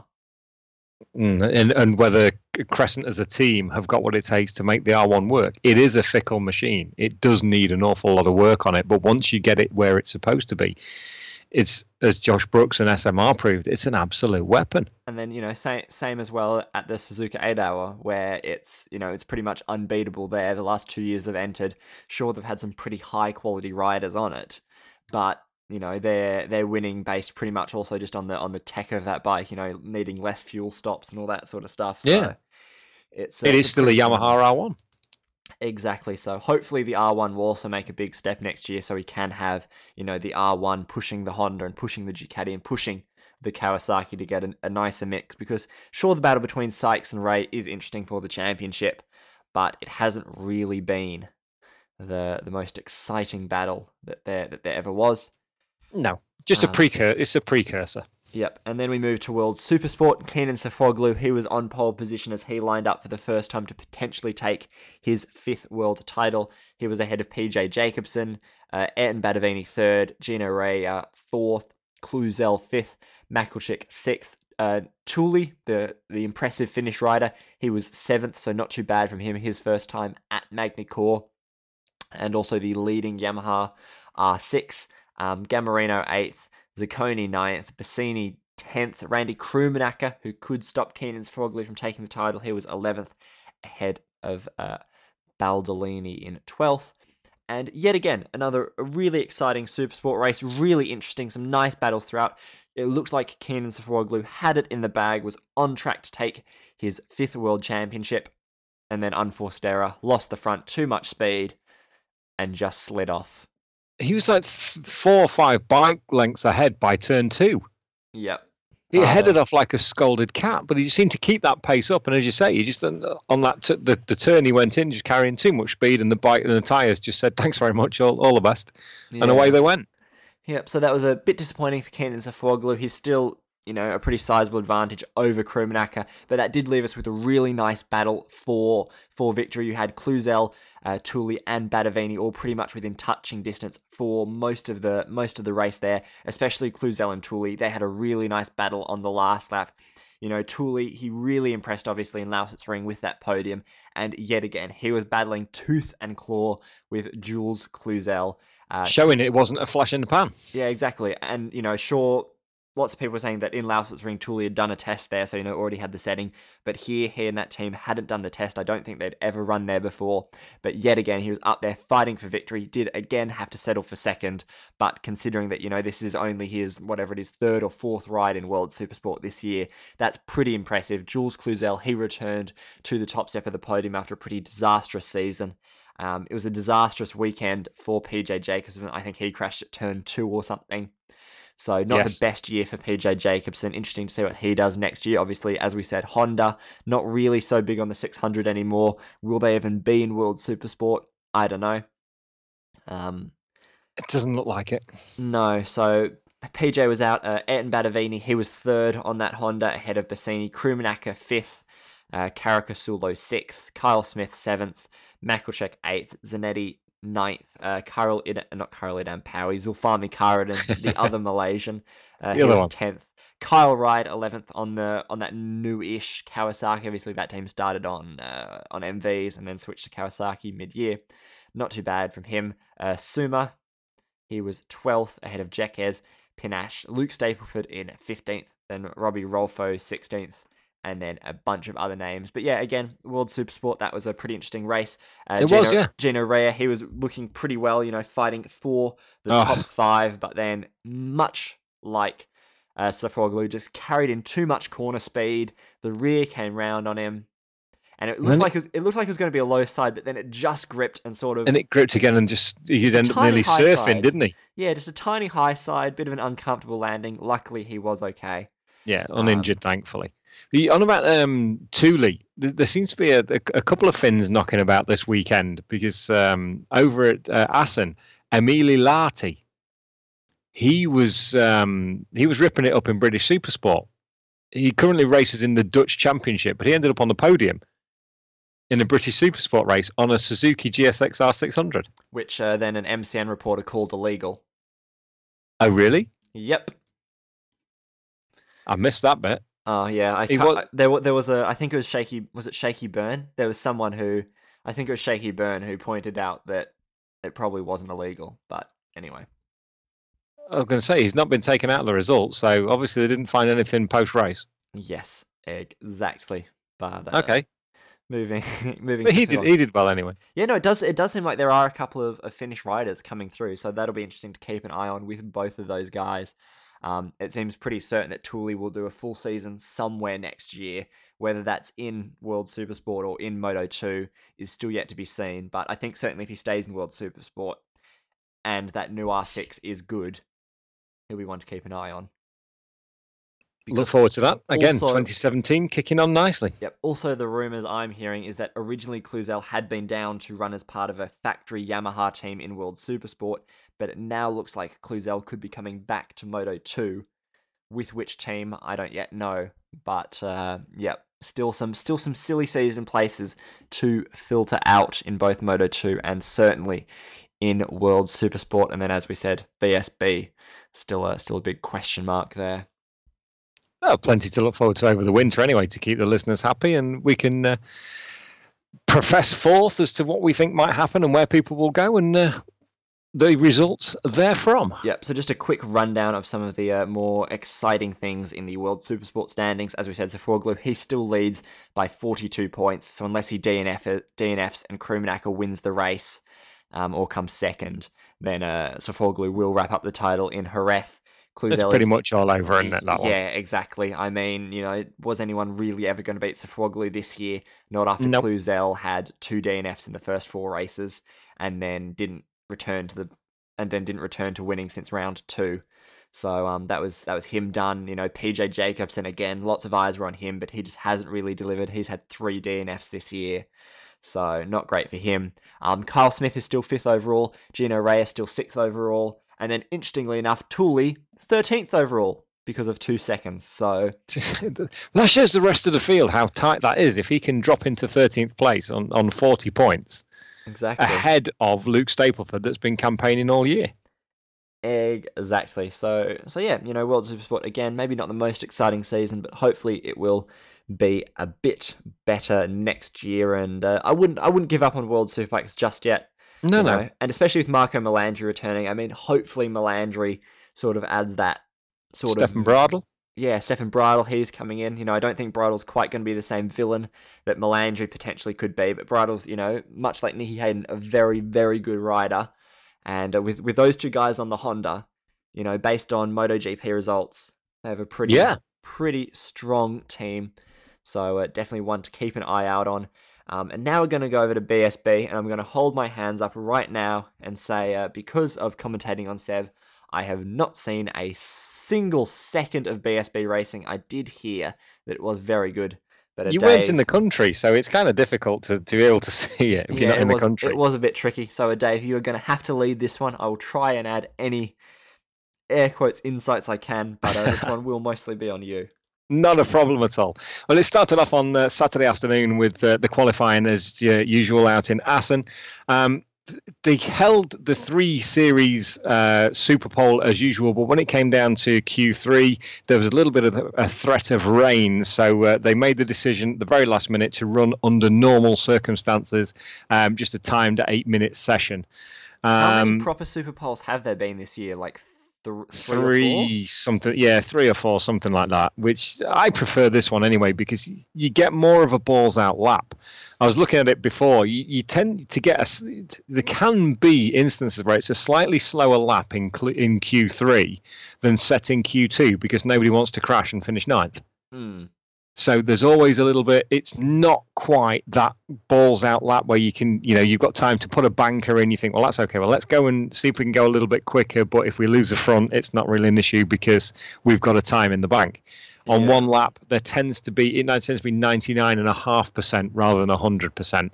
B: And whether Crescent as a team have got what it takes to make the R1 work. It is a fickle machine. It does need an awful lot of work on it, but once you get it where it's supposed to be, it's, as Josh Brooks and SMR proved, it's an absolute weapon.
A: And then, same as well at the Suzuka 8 Hour, where it's, it's pretty much unbeatable there. The last 2 years they've entered, sure, they've had some pretty high quality riders on it, but they're winning based pretty much also just on the tech of that bike, needing less fuel stops and all that sort of stuff. So
B: yeah, it is still a Yamaha R1.
A: Exactly. So hopefully the R1 will also make a big step next year, so we can have the R1 pushing the Honda and pushing the Ducati and pushing the Kawasaki to get a nicer mix. Because sure, the battle between Sykes and Ray is interesting for the championship, but it hasn't really been the most exciting battle that there ever was.
B: No, just a precursor. It's a precursor.
A: Yep, and then we move to World Supersport. Kenan Sofuoglu, he was on pole position as he lined up for the first time to potentially take his 5th world title. He was ahead of PJ Jacobsen, Ayrton Badavini 3rd, Gino Ray 4th, Cluzel 5th, Makulchik 6th. Tooley, the impressive Finnish rider, he was 7th, so not too bad from him, his first time at Magny-Cours. And also the leading Yamaha R6, Gamarino 8th, Zacconi 9th, Bassini 10th, Randy Krumanacker, who could stop Kenan Sofuoglu from taking the title, he was 11th, ahead of Baldolini in 12th. And yet again, another really exciting Supersport race, really interesting, some nice battles throughout. It looked like Kenan Sofuoglu had it in the bag, was on track to take his 5th World Championship, and then unforced error, lost the front, too much speed, and just slid off.
B: He was like 4 or 5 bike lengths ahead by turn 2.
A: Yep.
B: He headed off like a scolded cat, but he seemed to keep that pace up. And as you say, he just on that the turn he went in, just carrying too much speed, and the bike and the tyres just said, "Thanks very much, all the best," and away they went.
A: Yep. So that was a bit disappointing for Kenan Sofuoglu. He's still a pretty sizable advantage over Krumnacher, but that did leave us with a really nice battle for victory. You had Cluzel, Tooley, and Badavini all pretty much within touching distance for most of the race there, especially Cluzel and Tooley. They had a really nice battle on the last lap. Tooley, he really impressed, obviously, in Lausitzring with that podium. And yet again, he was battling tooth and claw with Jules Cluzel.
B: Showing it wasn't a flash in the pan.
A: Yeah, exactly. And, sure, lots of people were saying that in Lausitzring, Tooley had done a test there, so, already had the setting. But he and that team hadn't done the test. I don't think they'd ever run there before. But yet again, he was up there fighting for victory. Did, again, have to settle for second. But considering that, this is only his, whatever it is, third or fourth ride in World Supersport this year, that's pretty impressive. Jules Cluzel, he returned to the top step of the podium after a pretty disastrous season. It was a disastrous weekend for PJ Jacobsen. I think he crashed at turn 2 or something. So not the best year for PJ Jacobsen. Interesting to see what he does next year. Obviously, as we said, Honda, not really so big on the 600 anymore. Will they even be in World Supersport? I don't know.
B: It doesn't look like it.
A: No, so PJ was out. Ayrton Badavini, he was third on that Honda ahead of Bassini. Krumnacher, fifth. Caricasulo, 6th. Kyle Smith, 7th. Makulchek, 8th. Zanetti, 9th. Not Karel Idam Powie, Zulfami Karadin, the other Malaysian. He was 10th. Kyle Wright, 11th on that new-ish Kawasaki. Obviously, that team started on MVs and then switched to Kawasaki mid-year. Not too bad from him. Suma, he was 12th ahead of Jekes, Pinache. Luke Stapleford in 15th. Then Robbie Rolfo, 16th. And then a bunch of other names. But yeah, again, World Supersport, that was a pretty interesting race. Gino Rea, he was looking pretty well, fighting for the top 5, but then much like Sofuoglu, just carried in too much corner speed. The rear came round on him. And it looked like it was going to be a low side, but then it just gripped and sort of...
B: And it gripped again and he'd end up nearly surfing,
A: side.
B: Didn't he?
A: Yeah, just a tiny high side, bit of an uncomfortable landing. Luckily, he was okay.
B: Yeah, uninjured, thankfully. On about Tooley, there seems to be a couple of Finns knocking about this weekend because over at Assen, Emili Lahti, he was ripping it up in British Supersport. He currently races in the Dutch Championship, but he ended up on the podium in the British Supersport race on a Suzuki GSX-R 600.
A: Which then an MCN reporter called illegal.
B: Oh, really?
A: Yep.
B: I missed that bit.
A: Oh yeah, there was I think it was Shaky. Was it Shaky Byrne? There was someone I think it was Shaky Byrne who pointed out that it probably wasn't illegal. But anyway,
B: I was going to say he's not been taken out of the results, so obviously they didn't find anything post race.
A: Yes, exactly. But
B: okay,
A: moving.
B: But he did well anyway.
A: Yeah, no, it does seem like there are a couple of Finnish riders coming through, so that'll be interesting to keep an eye on with both of those guys. It seems pretty certain that Tooley will do a full season somewhere next year. Whether that's in World Supersport or in Moto2 is still yet to be seen. But I think certainly if he stays in World Supersport and that new R6 is good, he'll be one to keep an eye on.
B: Look forward to that. Again, 2017 kicking on nicely.
A: Yep. Also, the rumours I'm hearing is that originally Cluzel had been down to run as part of a factory Yamaha team in World Supersport, but it now looks like Cluzel could be coming back to Moto2. With which team, I don't yet know. But, yep, still some silly season places to filter out in both Moto2 and certainly in World Supersport. And then, as we said, BSB, still a big question mark there.
B: Oh, plenty to look forward to over the winter anyway to keep the listeners happy, and we can profess forth as to what we think might happen and where people will go and the results therefrom.
A: Yep, so just a quick rundown of some of the more exciting things in the World Supersport standings. As we said, Sofuoglu, he still leads by 42 points, so unless he DNFs and Krumnacher wins the race or comes second, then Sofuoglu will wrap up the title in Jerez.
B: It's pretty much all over, isn't it, that one?
A: Yeah, exactly. I mean, was anyone really ever going to beat Sofuoglu this year? Not after Cluzel had 2 DNFs in the first 4 races and then didn't return to winning since round 2. So that was him done. PJ Jacobsen again, lots of eyes were on him, but he just hasn't really delivered. He's had 3 DNFs this year. So not great for him. Kyle Smith is still 5th overall. Gino Rea is still 6th overall. And then, interestingly enough, Tooley, 13th overall. because of 2 seconds. So
B: that shows the rest of the field how tight that is. If he can drop into 13th place on 40 points,
A: exactly.
B: ahead of Luke Stapleford, that's been campaigning all year.
A: Exactly. So yeah, World Supersport again, maybe not the most exciting season, but hopefully it will be a bit better next year. And I wouldn't give up on World Superbikes just yet.
B: No.
A: And especially with Marco Melandri returning, I mean, hopefully Melandri sort of adds that sort
B: Stefan
A: of.
B: Bradl.
A: Yeah, Stefan Bradl, he's coming in. I don't think Bradl's quite going to be the same villain that Melandri potentially could be, but Bradl's, much like Nicky Hayden, a very, very good rider. And with those two guys on the Honda, based on MotoGP results, they have a pretty strong team. So definitely one to keep an eye out on. And now we're going to go over to BSB, and I'm going to hold my hands up right now and say, because of commentating on Sev, I have not seen a single second of BSB racing. I did hear that it was very good. But
B: you weren't in the country, so it's kind of difficult to be able to see it if you're not in the country.
A: It was a bit tricky. So, Dave, you are going to have to lead this one. I will try and add any air quotes insights I can, but this one will mostly be on you.
B: Not a problem at all. Well, it started off on Saturday afternoon with the qualifying as usual out in Assen. They held the 3 series Super Pole as usual, but when it came down to Q3, there was a little bit of a threat of rain, so they made the decision at the very last minute to run under normal circumstances, just a timed 8-minute session.
A: How many proper Super Poles have there been this year? Like
B: three something, 3 or 4, something like that, which I prefer this one anyway because you get more of a balls out lap. I was looking at it before. You tend to get there can be instances where it's a slightly slower lap in Q3 than set in Q2 because nobody wants to crash and finish 9th. So there's always a little bit. It's not quite that balls out lap where you can, you've got time to put a banker in. You think, well, that's okay. Well, let's go and see if we can go a little bit quicker. But if we lose the front, it's not really an issue because we've got a time in the bank. On one lap, there tends to be 99.5% rather than 100%.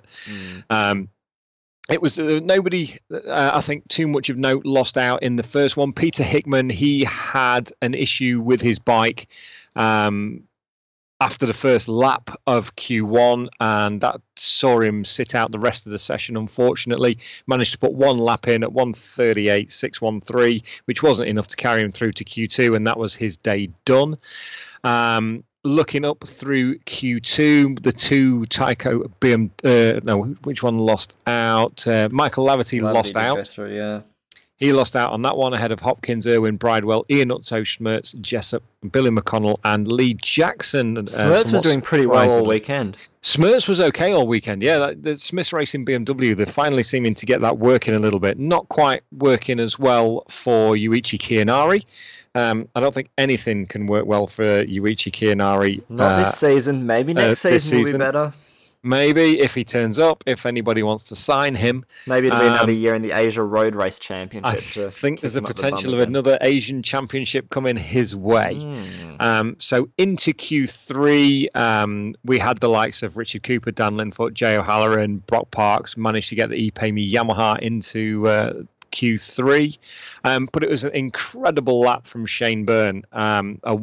B: It was nobody, I think, too much of note lost out in the first one. Peter Hickman, he had an issue with his bike after the first lap of Q1, and that saw him sit out the rest of the session, unfortunately. Managed to put 1 lap in at 1:38.613, which wasn't enough to carry him through to Q2, and that was his day done. Looking up through Q2, the 2 Tyco which one lost out? Michael Laverty lost out. He lost out on that one ahead of Hopkins, Irwin Bridewell, Ian Utto, Schmertz, Jessup, Billy McConnell, and Lee Jackson.
A: Schmertz was doing pretty well all weekend.
B: Schmertz was okay all weekend, yeah. The Smiths Racing BMW, they're finally seeming to get that working a little bit. Not quite working as well for Yuichi Kianari. I don't think anything can work well for Yuichi Kianari.
A: Not this season. Maybe next season will be better.
B: Maybe if he turns up, if anybody wants to sign him.
A: Maybe it'll be another year in the Asia Road Race Championship.
B: I think there's a potential of another Asian Championship coming his way. So into Q3, we had the likes of Richard Cooper, Dan Linfoot, Jay O'Halloran, Brock Parks managed to get the ePayMe Yamaha into Q3, but it was an incredible lap from Shane Byrne, a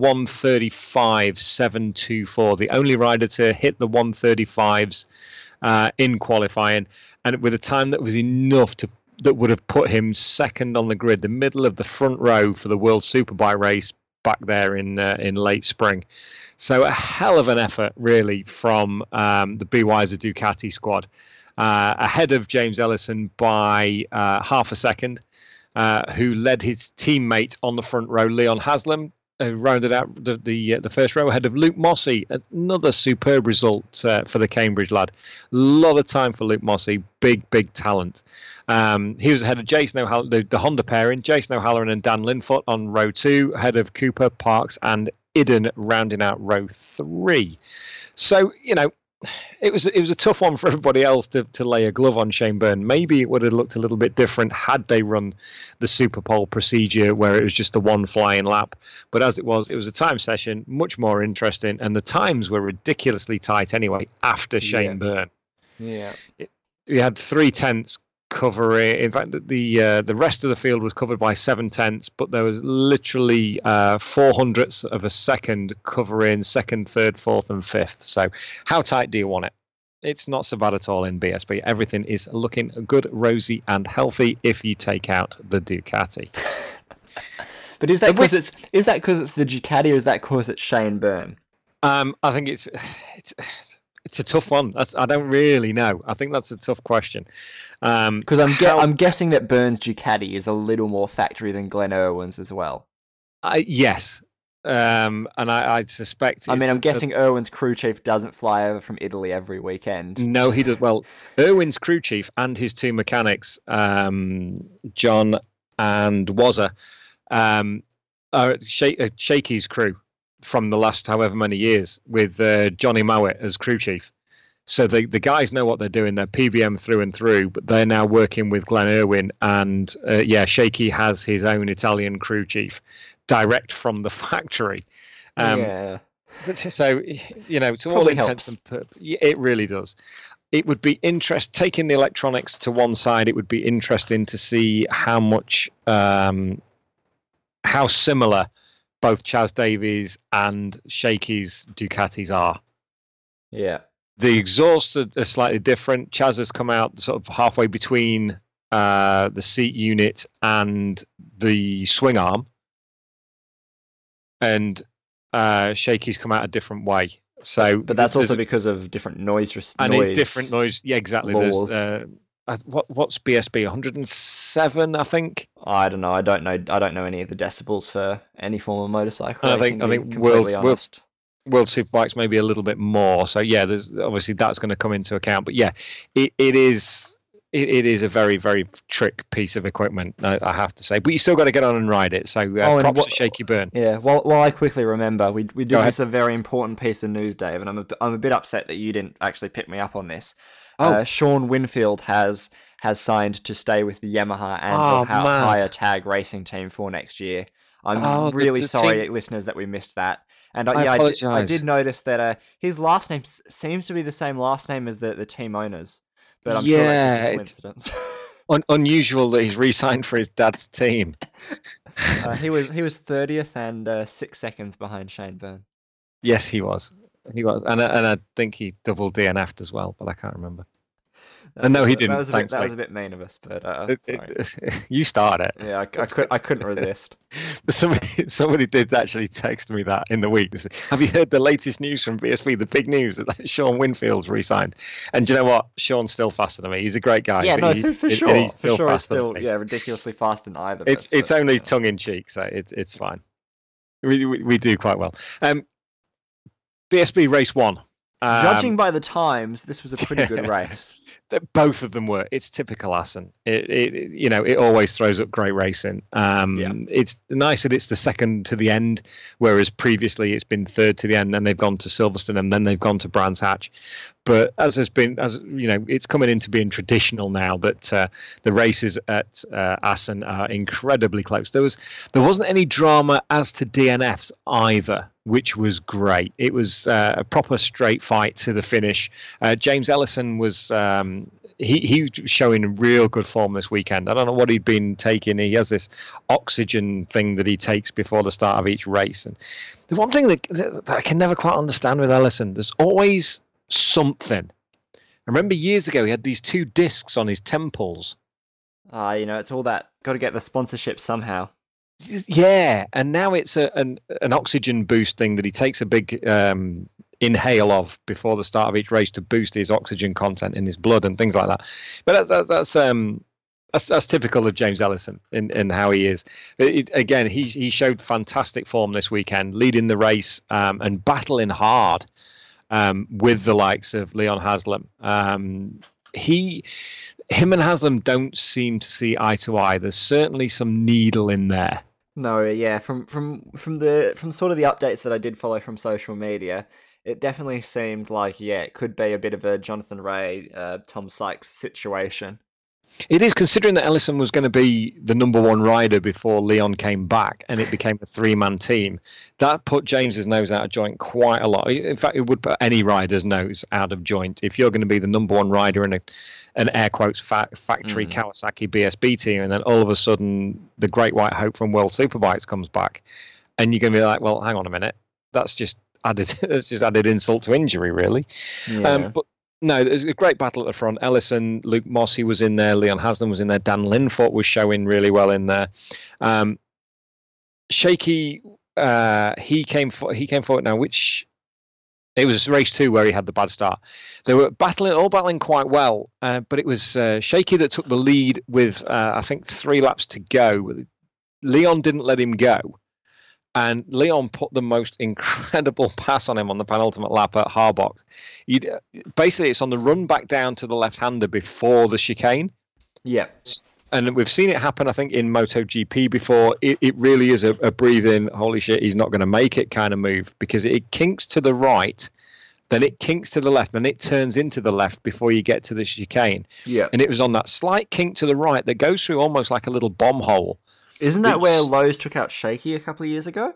B: 1:35.724, the only rider to hit the 1:35s in qualifying, and with a time that was enough that would have put him second on the grid, the middle of the front row for the World Superbike race back there in late spring. So a hell of an effort really from the BYZ Ducati squad. Ahead of James Ellison by half a second, who led his teammate on the front row, Leon Haslam, rounded out the first row ahead of Luke Mossey. Another superb result for the Cambridge lad. A lot of time for Luke Mossey, big talent. He was ahead of Jason O'Halloran, the Honda pairing, Jason O'Halloran and Dan Linfoot on row 2, ahead of Cooper, Parks and Idden rounding out row 3. So, it was a tough one for everybody else to lay a glove on Shane Byrne. Maybe it would have looked a little bit different had they run the Super Pole procedure where it was just the one flying lap. But as it was a time session, much more interesting, and the times were ridiculously tight anyway after Shane Byrne.
A: Yeah.
B: We had 3/10 covering. In fact, the rest of the field was covered by 7/10, but there was literally 400ths of a second covering second, third, fourth, and fifth. So, how tight do you want it? It's not so bad at all in BSB. Everything is looking good, rosy, and healthy if you take out the Ducati.
A: But is that because it's the Ducati, or is that because it's Shane Byrne?
B: I think it's a tough one. I don't really know. I think that's a tough question.
A: Because I'm guessing that Byrne's Ducati is a little more factory than Glenn Irwin's as well.
B: Yes. And I suspect.
A: I'm guessing Irwin's crew chief doesn't fly over from Italy every weekend.
B: No, he does. Well, Irwin's crew chief and his two mechanics, John and Wazza, are Shaky's crew from the last however many years, with Johnny Mowat as crew chief. So the guys know what they're doing. They're PBM through and through, but they're now working with Glenn Irwin, and Shaky has his own Italian crew chief, direct from the factory.
A: Yeah.
B: So, to all intents and purposes, it really does. It would be taking the electronics to one side. It would be interesting to see how much, how similar both Chaz Davies and Shaky's Ducatis are.
A: Yeah.
B: The exhausts are slightly different. Chaz has come out sort of halfway between the seat unit and the swing arm, and Shaky's come out a different way. So,
A: but that's also because of different noise.
B: And it's different noise. Yeah, exactly.
A: Laws.
B: There's what's BSB? 107, I think.
A: I don't know. I don't know any of the decibels for any form of motorcycle.
B: I think World Superbikes maybe a little bit more. So yeah, there's obviously that's going to come into account. But yeah, it is a very, very trick piece of equipment, I have to say. But you still got to get on and ride it. So props to Shaky Byrne.
A: Yeah. While I quickly remember, we did miss a very important piece of news, Dave, and I'm a bit upset that you didn't actually pick me up on this. Sean Winfield has signed to stay with the Yamaha and hire tag racing team for next year. I'm really sorry, listeners, that we missed that. And I did notice that his last name seems to be the same last name as the team owners, but I'm sure that's just a coincidence.
B: Unusual that he's re-signed for his dad's team.
A: He was 30th and 6 seconds behind Shane Byrne.
B: Yes, he was, and I think he double DNF'd as well, but I can't remember. No, he didn't.
A: That was a bit mean of us, but
B: you started it.
A: Yeah, I couldn't resist.
B: Somebody did actually text me that in the week. They said, "Have you heard the latest news from BSB? The big news that Sean Winfield's re-signed." And do you know what? Sean's still faster than me. He's a great guy.
A: Yeah, for sure.
B: He's still faster.
A: Ridiculously faster than either.
B: It's only tongue in cheek, so it's fine. We do quite well. BSB race 1.
A: Judging by the times, this was a pretty good race.
B: Both of them were. It's typical Assen. It always throws up great racing. It's nice that it's the second to the end, whereas previously it's been third to the end, then they've gone to Silverstone, and then they've gone to Brands Hatch. But it's coming into being traditional now that the races at Assen are incredibly close. There wasn't any drama as to DNFs either, which was great. It was a proper straight fight to the finish. James Ellison was he was showing real good form this weekend. I don't know what he'd been taking. He has this oxygen thing that he takes before the start of each race. And the one thing that I can never quite understand with Ellison, there's always something. I remember years ago he had these 2 discs on his temples.
A: It's all that. Got to get the sponsorship somehow.
B: Yeah, and now it's an oxygen boost thing that he takes a big inhale of before the start of each race to boost his oxygen content in his blood and things like that. But that's typical of James Ellison in how he is. Again, he showed fantastic form this weekend, leading the race and battling hard with the likes of Leon Haslam. Him and Haslam don't seem to see eye to eye. There's certainly some needle in there.
A: No, yeah, from sort of the updates that I did follow from social media, it definitely seemed like it could be a bit of a Jonathan Ray, Tom Sykes situation.
B: It is, considering that Ellison was going to be the number one rider before Leon came back and it became a three-man team. That put James's nose out of joint quite a lot. In fact, it would put any rider's nose out of joint. If you're going to be the number one rider in an air quotes factory Kawasaki BSB team, and then all of a sudden the Great White Hope from World Superbikes comes back, and you're going to be like, well, hang on a minute, that's just added insult to injury, really.
A: Yeah.
B: But no, there's a great battle at the front. Ellison, Luke Mossey was in there, Leon Haslam was in there, Dan Linfoot was showing really well in there. Shaky, he came forward now, which it was race 2 where he had the bad start. They were all battling quite well, but it was Shaky that took the lead with I think 3 laps to go. Leon didn't let him go. And Leon put the most incredible pass on him on the penultimate lap at Harbox. Basically, it's on the run back down to the left-hander before the chicane.
A: Yeah.
B: And we've seen it happen, I think, in MotoGP before. It really is a breathe-in, holy shit, he's not going to make it kind of move, because it kinks to the right, then it kinks to the left, then it turns into the left before you get to the chicane.
A: Yeah.
B: And it was on that slight kink to the right that goes through almost like a little bomb hole.
A: Isn't that where Lowe's took out Shaky a couple of years ago?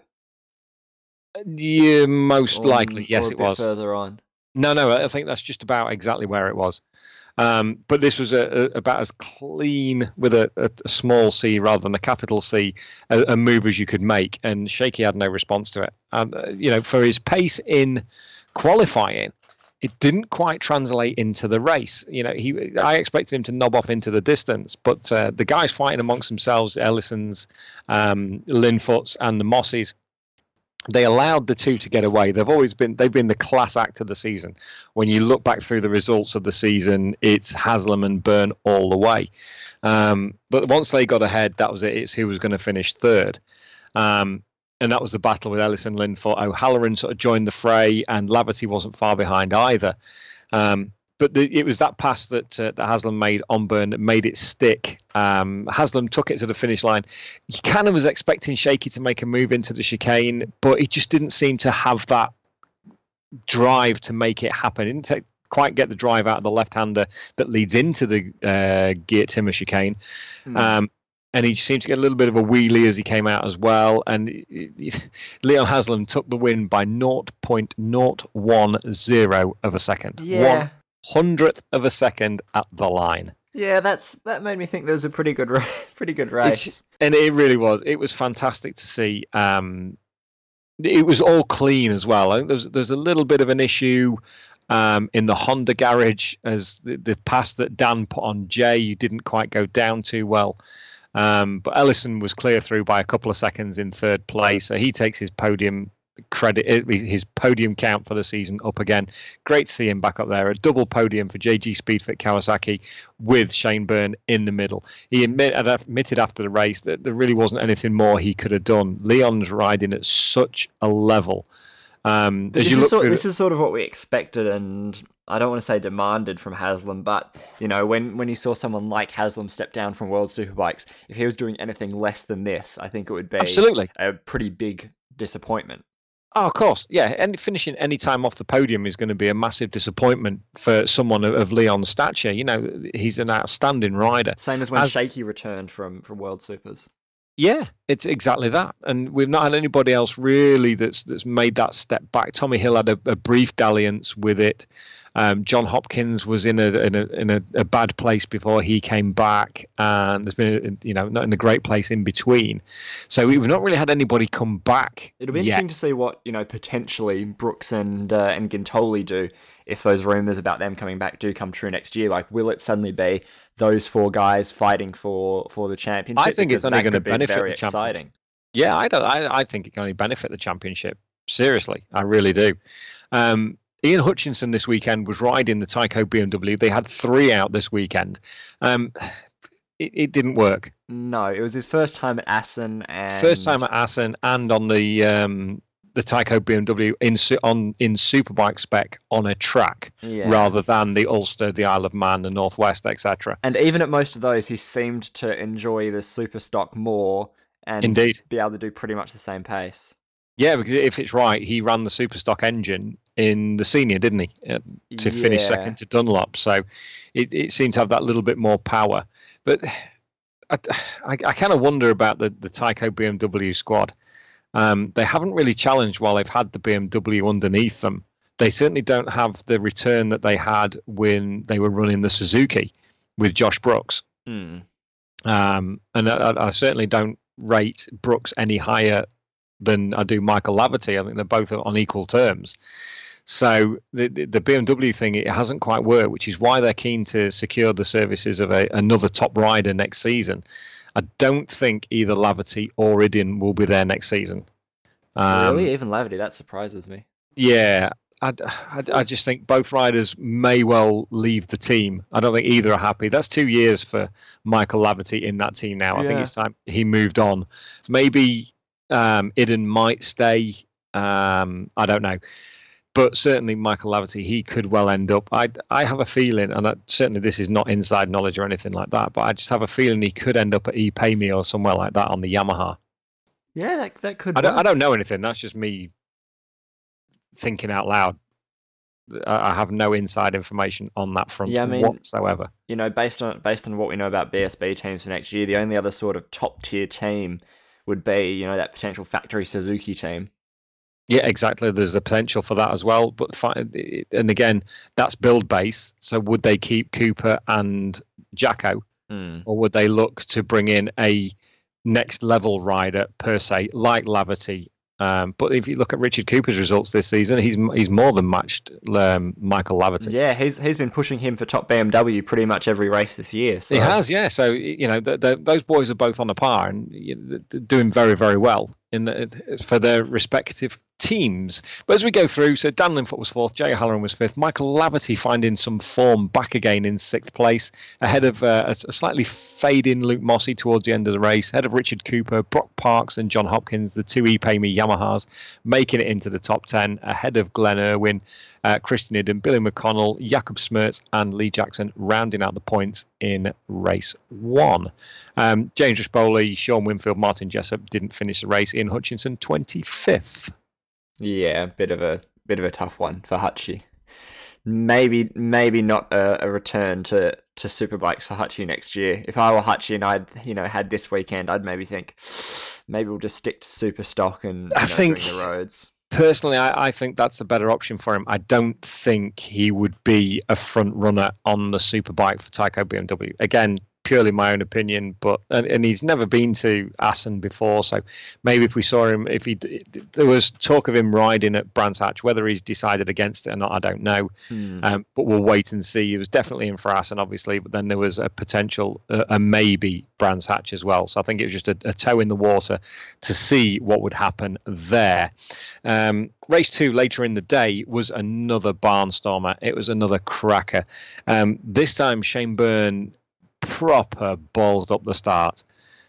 B: Yeah, most likely. Yes, it was.
A: Further on.
B: No, I think that's just about exactly where it was. But this was about as clean with a small C rather than a capital C a move as you could make, and Shaky had no response to it. For his pace in qualifying, it didn't quite translate into the race. I expected him to knob off into the distance, but the guys fighting amongst themselves, Ellison's, Linfoot's, and the Mosseys, they allowed the two to get away. They've been the class act of the season. When you look back through the results of the season, it's Haslam and Byrne all the way. But once they got ahead, that was it. It's who was going to finish third. And that was the battle with Ellison, Linfoot. O'Halloran sort of joined the fray, and Laverty wasn't far behind either. But it was that pass that Haslam made on Byrne that made it stick. Haslam took it to the finish line. He kind of was expecting Shaky to make a move into the chicane, but he just didn't seem to have that drive to make it happen. He didn't quite get the drive out of the left-hander that leads into the Geert Timmer chicane. And he seemed to get a little bit of a wheelie as he came out as well. And Leon Haslam took the win by 0.010 of a second.
A: Yeah.
B: 100th of a second at the line.
A: Yeah, that made me think there was a pretty good race.
B: And it really was. It was fantastic to see. It was all clean as well. I think there's a little bit of an issue in the Honda garage, as the pass that Dan put on Jay didn't quite go down too well. But Ellison was clear through by a couple of seconds in third place, so he takes his podium count for the season up again. Great to see him back up there. A double podium for JG Speedfit Kawasaki with Shane Byrne in the middle. He admitted after the race that there really wasn't anything more he could have done. Leon's riding at such a level. This
A: is sort of what we expected, and I don't want to say demanded from Haslam, but when you saw someone like Haslam step down from World Superbikes, if he was doing anything less than this, I think it would be
B: absolutely a
A: pretty big disappointment.
B: Oh, of course, yeah. And finishing any time off the podium is going to be a massive disappointment for someone of Leon's stature. He's an outstanding rider.
A: Same as when Shaky returned from World Supers.
B: Yeah, it's exactly that, and we've not had anybody else really that's made that step back. Tommy Hill had a brief dalliance with it. John Hopkins was in a bad place before he came back, and there's been not in a great place in between. So we've not really had anybody come back.
A: It'll be interesting to see what potentially Brooks and Gintoli do if those rumors about them coming back do come true next year. Like, will it suddenly be those 4 guys fighting for the championship?
B: I think it's only going to benefit
A: very
B: the championship.
A: Exciting.
B: Yeah, I think it can only benefit the championship. Seriously, I really do. Ian Hutchinson this weekend was riding the Tyco BMW. They had 3 out this weekend. It didn't work.
A: No, it was his first time at Assen, and
B: on the Tyco BMW in Superbike spec on a track, rather than the Ulster, the Isle of Man, the Northwest, etc.
A: And even at most of those, he seemed to enjoy the super stock more and
B: indeed
A: be able to do pretty much the same pace.
B: Yeah, because if it's right, he ran the super stock engine in the senior, didn't he? To finish second to Dunlop. So it seemed to have that little bit more power. But I kind of wonder about the Tyco BMW squad. They haven't really challenged while they've had the BMW underneath them. They certainly don't have the return that they had when they were running the Suzuki with Josh Brooks.
A: Mm.
B: And I certainly don't rate Brooks any higher than I do Michael Laverty. I think they're both on equal terms. So the BMW thing, it hasn't quite worked, which is why they're keen to secure the services of another top rider next season. I don't think either Laverty or Iddon will be there next season.
A: Really? Even Laverty? That surprises me.
B: Yeah. I just think both riders may well leave the team. I don't think either are happy. That's 2 years for Michael Laverty in that team now. I think it's time he moved on. Maybe Iddon might stay. I don't know. But certainly Michael Laverty, he could well end up. I have a feeling, and certainly this is not inside knowledge or anything like that, but I just have a feeling he could end up at ePayMe or somewhere like that on the Yamaha.
A: Yeah, that could.
B: I don't know anything. That's just me thinking out loud. I have no inside information on that front whatsoever.
A: You know, based on what we know about BSB teams for next year, the only other sort of top tier team would be, you know, that potential factory Suzuki team.
B: Yeah, exactly. There's the potential for that as well. But and again, that's build base. So would they keep Cooper and Jacko, or would they look to bring in a next level rider per se, like Laverty? But if you look at Richard Cooper's results this season, he's more than matched Michael Laverty.
A: Yeah, he's been pushing him for top BMW pretty much every race this year. So.
B: He has, yeah. So you know, those boys are both on a par and doing very, very well for their respective teams. But as we go through, so Dan Linfoot was fourth, Jay O'Halloran was fifth, Michael Laverty finding some form back again in sixth place, ahead of a slightly fading Luke Mossey towards the end of the race, ahead of Richard Cooper, Brock Parks and John Hopkins, the two ePayMe Yamahas, making it into the top 10, ahead of Glenn Irwin, Christian Iddon, Billy McConnell, Jakob Smertz and Lee Jackson rounding out the points in race one. James Rispoli, Sean Winfield, Martin Jessup didn't finish the race. Ian Hutchinson 25th.
A: Yeah, bit of a tough one for Hutchie. Maybe not a return to Superbikes for Hutchie next year. If I were Hutchie and I'd had this weekend, I'd maybe think maybe we'll just stick to super stock and doing the roads.
B: Personally, I think that's the better option for him. I don't think he would be a front runner on the Superbike for Tyco BMW. Again, purely my own opinion, but and he's never been to Assen before, so maybe if we saw him, there was talk of him riding at Brands Hatch, whether he's decided against it or not, I don't know. But we'll wait and see. He was definitely in for Assen, obviously, but then there was a potential, a maybe Brands Hatch as well. So I think it was just a toe in the water to see what would happen there. Race 2 later in the day was another barnstormer. It was another cracker. This time Shane Byrne proper balls up the start.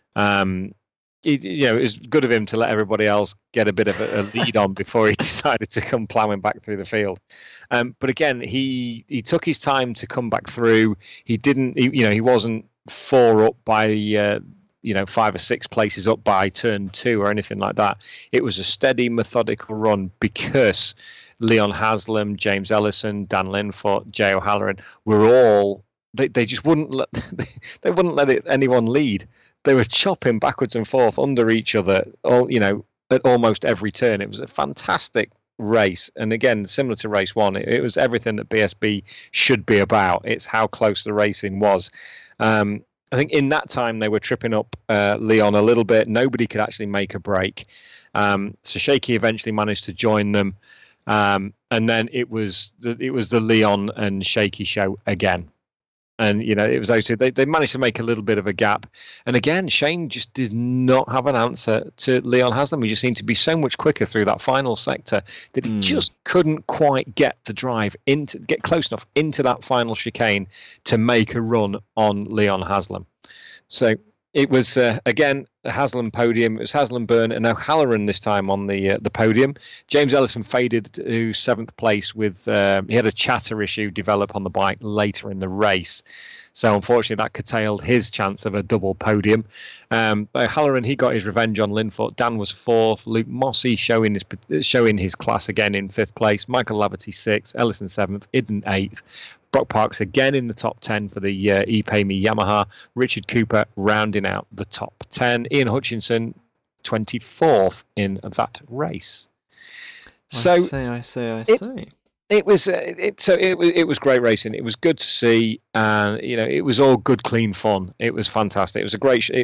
B: It was good of him to let everybody else get a bit of a lead on before he decided to come ploughing back through the field. But again, he took his time to come back through. He didn't, he wasn't 4 up by 5 or 6 places up by turn 2 or anything like that. It was a steady, methodical run because Leon Haslam, James Ellison, Dan Linfoot, Jay O'Halloran were all. They just wouldn't let anyone lead. They were chopping backwards and forth under each other, at almost every turn. It was a fantastic race, and again, similar to race 1, it was everything that BSB should be about. It's how close the racing was. I think in that time they were tripping up Leon a little bit. Nobody could actually make a break. So Shaky eventually managed to join them, and then it was the Leon and Shaky show again. And it was those two. They managed to make a little bit of a gap, and again, Shane just did not have an answer to Leon Haslam. He just seemed to be so much quicker through that final sector that he just couldn't quite get the drive get close enough into that final chicane to make a run on Leon Haslam. So it was again a Haslam podium. It was Haslam, Byrne, and O'Halloran this time on the podium. James Ellison faded to 7th place with he had a chatter issue develop on the bike later in the race. So unfortunately, that curtailed his chance of a double podium. Halloran, he got his revenge on Linfoot. Dan was fourth. Luke Mossey showing his class again in fifth place. Michael Laverty sixth. Ellison seventh. Idden eighth. Brock Parks again in the top 10 for the ePayMe Yamaha. Richard Cooper rounding out the top 10. Ian Hutchinson 24th in that race. So
A: I see.
B: It was great racing. It was good to see, and it was all good, clean fun. It was fantastic. It was a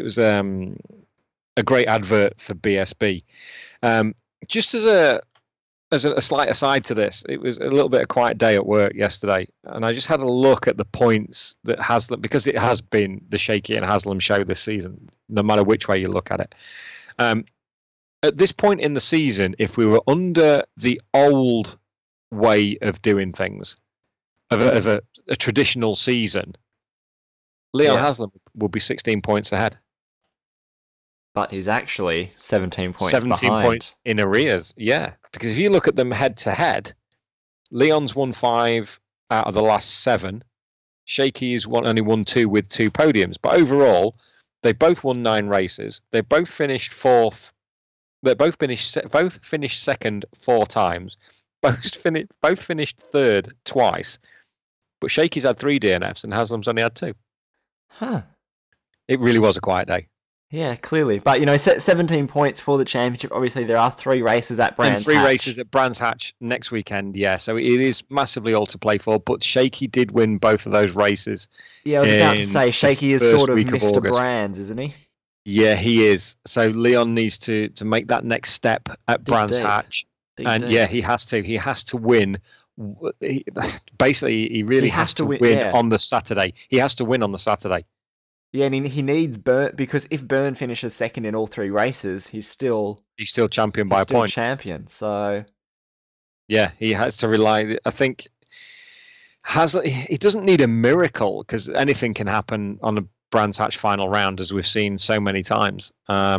B: great advert for BSB. Just as a slight aside to this, it was a little bit of a quiet day at work yesterday, and I just had a look at the points that Haslam, because it has been the Shaky and Haslam show this season, no matter which way you look at it. At this point in the season, if we were under the old way of doing things, of a traditional season, Leon Haslam would be 16 points ahead.
A: But he's actually 17 points
B: 17
A: behind.
B: Points in arrears, yeah. Because if you look at them head-to-head, Leon's won 5 out of the last 7. Shaky has only won 2 with 2 podiums. But overall, they both won 9 races. They both finished fourth. They both finished second 4 times. Both finished third twice. But Shaky's had 3 DNFs and Haslam's only had 2.
A: Huh.
B: It really was a quiet day.
A: Yeah, clearly. But, 17 points for the championship. Obviously, there are 3 races at Brands Hatch.
B: And 3 races at Brands Hatch next weekend, yeah. So it is massively all to play for. But Shaky did win both of those races.
A: Yeah, I was about to say, Shaky is sort of Mr. Brands, isn't he?
B: Yeah, he is. So Leon needs to make that next step at Brands Hatch. Yeah, he has to. He has to win. Basically, he really has to win on the Saturday. He has to win on the Saturday.
A: Yeah, and he needs Byrne, because if Byrne finishes second in all 3 races, he's still
B: champion by a point.
A: Champion. So
B: yeah, he has to rely. I think he doesn't need a miracle, because anything can happen on a Brands Hatch final round, as we've seen so many times.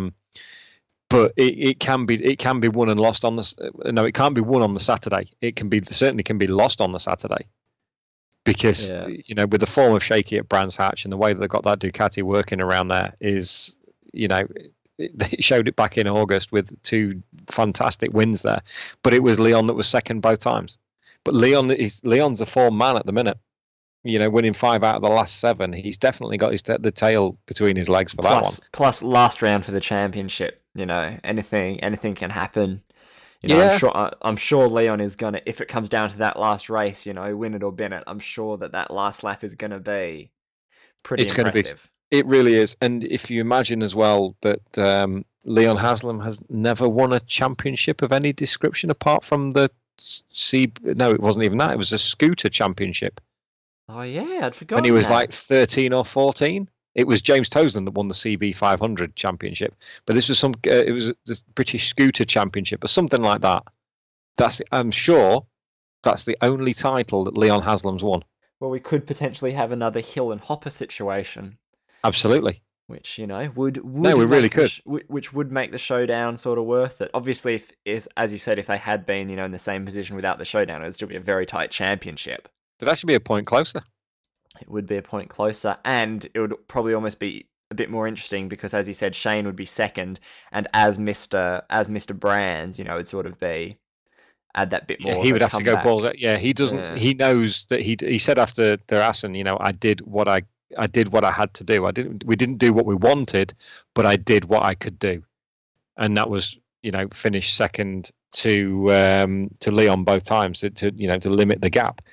B: But it can be won and lost on the. No, it can't be won on the Saturday. It certainly can be lost on the Saturday. Because, with the form of Shaky at Brands Hatch and the way that they've got that Ducati working around there is, they showed it back in August with 2 fantastic wins there. But it was Leon that was second both times. But Leon's a form man at the minute. Winning 5 out of the last 7. He's definitely got the tail between his legs for that one.
A: Plus, last round for the championship. Anything can happen. I'm sure Leon is gonna, if it comes down to that last race, win it or bin it. I'm sure that last lap is gonna be pretty impressive.
B: It really is. And if you imagine as well that Leon Haslam has never won a championship of any description apart from the no, it wasn't even that. It was a scooter championship.
A: Oh yeah, I'd forgotten.
B: And he was like 13 or 14. It was James Toseland that won the CB 500 championship, but this was it was the British Scooter Championship or something like that. I'm sure that's the only title that Leon Haslam's won.
A: Well, we could potentially have another Hill and Hopper situation.
B: Absolutely.
A: Which would
B: no, we really could.
A: Which would make the showdown sort of worth it. Obviously, as you said, if they had been in the same position without the showdown, it would still be a very tight championship.
B: It'd actually be a point closer.
A: It would be a point closer, and it would probably almost be a bit more interesting because, as you said, Shane would be second, and as Mr. Brands, would sort of add that bit more.
B: Yeah, he would have to go balls out. Yeah, he doesn't. Yeah. He knows that he said after Derassen, I did what I had to do. We didn't do what we wanted, but I did what I could do, and that was finish second to Leon both times to limit the gap.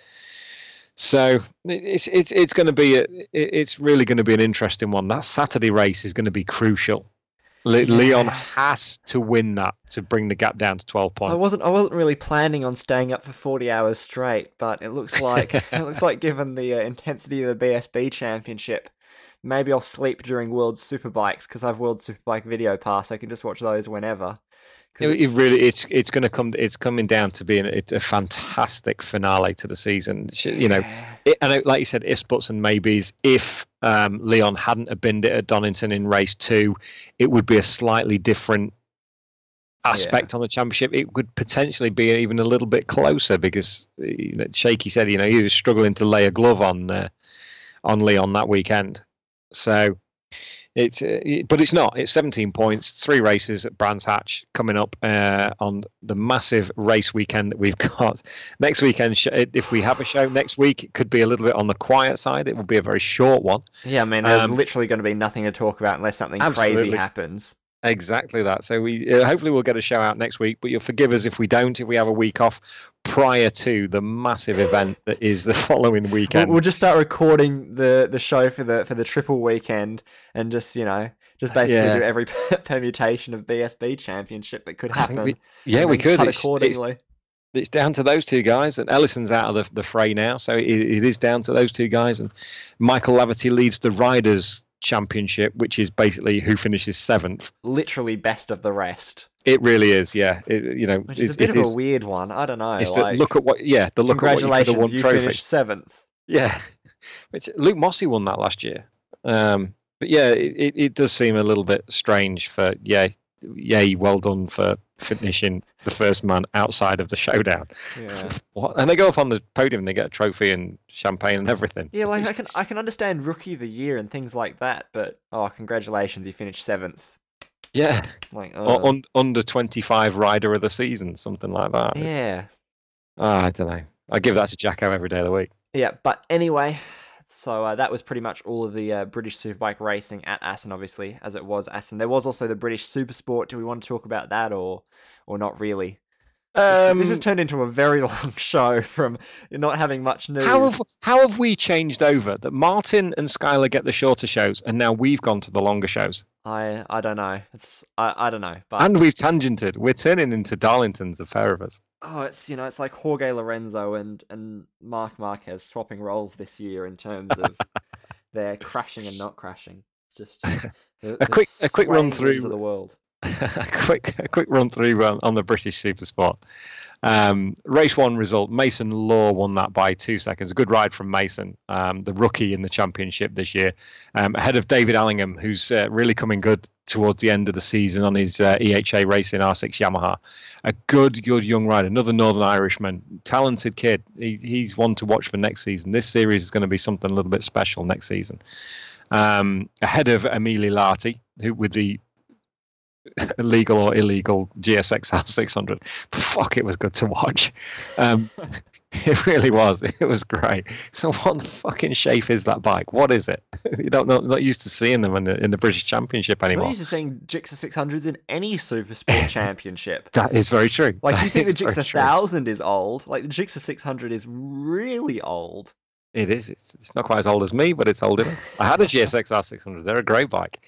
B: So it's going to be it's really going to be an interesting one. That Saturday race is going to be crucial. Leon has to win that to bring the gap down to 12 points.
A: I wasn't really planning on staying up for 40 hours straight, but it looks like given the intensity of the BSB Championship, maybe I'll sleep during World Superbikes because I have World Superbike Video Pass. I can just watch those whenever.
B: It's coming down to being a fantastic finale to the season. And like you said, ifs, buts, and maybes. If Leon hadn't binned it at Donington in race 2, it would be a slightly different aspect on the championship. It could potentially be even a little bit closer because Shaky said he was struggling to lay a glove on on Leon that weekend. So but it's not. It's 17 points, 3 races at Brands Hatch coming up on the massive race weekend that we've got next weekend. If we have a show next week, it could be a little bit on the quiet side. It will be a very short one.
A: Yeah, I mean, there's literally going to be nothing to talk about unless something crazy happens.
B: Exactly that. So we hopefully we'll get a show out next week, but you'll forgive us if we don't, if we have a week off prior to the massive event that is the following weekend.
A: We'll just start recording the show for the triple weekend and just basically do every permutation of BSB championship that could happen.
B: We could
A: accordingly.
B: It's down to those two guys, and Ellison's out of the fray now, so it is down to those two guys. And Michael Laverty leads the Riders Championship, which is basically who finishes 7th.
A: Literally best of the rest.
B: It really is, yeah.
A: Which is a bit of a weird one. I don't know.
B: It's look at what you could have won trophy.
A: Finished 7th.
B: Yeah, which Luke Mossey won that last year. But yeah, it does seem a little bit strange for well done for finishing the first man outside of the showdown.
A: Yeah.
B: And they go up on the podium and they get a trophy and champagne and everything.
A: Yeah, like I can understand rookie of the year and things like that, but congratulations, you finished 7th.
B: Yeah. Like or under 25 rider of the season, something like that.
A: Yeah.
B: I don't know. I give that to Jacko every day of the week.
A: Yeah, but anyway, so that was pretty much all of the British Superbike racing at Assen, obviously, as it was Assen. There was also the British Supersport. Do we want to talk about that or not really? This has turned into a very long show from not having much news.
B: How have we changed over that Martin and Skylar get the shorter shows and now we've gone to the longer shows?
A: I don't know. I don't know. But...
B: And we've tangented. We're turning into Darlingtons, the pair of us.
A: Oh, it's like Jorge Lorenzo and Marc Marquez swapping roles this year in terms of their crashing and not crashing. It's just
B: a quick run through
A: of the world.
B: a quick run through on the British Supersport. Race 1 result, Mason Law won that by 2 seconds. A good ride from Mason, the rookie in the championship this year, ahead of David Allingham, who's really coming good towards the end of the season on his EHA Racing R6 Yamaha. A good young rider, another Northern Irishman, talented kid. He's one to watch for next season. This series is going to be something a little bit special next season. Ahead of Emili Lati, who with the legal or illegal GSX R600. Fuck, it was good to watch. It really was. It was great. So what the fucking shape is that bike? What is it? You don't know, not used to seeing them in the British Championship anymore.
A: I'm not used to seeing Gixxer 600s in any Supersport championship.
B: That is very true.
A: Like, you think the Gixxer 1000 is old? Like, the Gixxer 600 is really old.
B: It is. It's not quite as old as me, but it's old enough. I had a GSX R600. They're a great bike.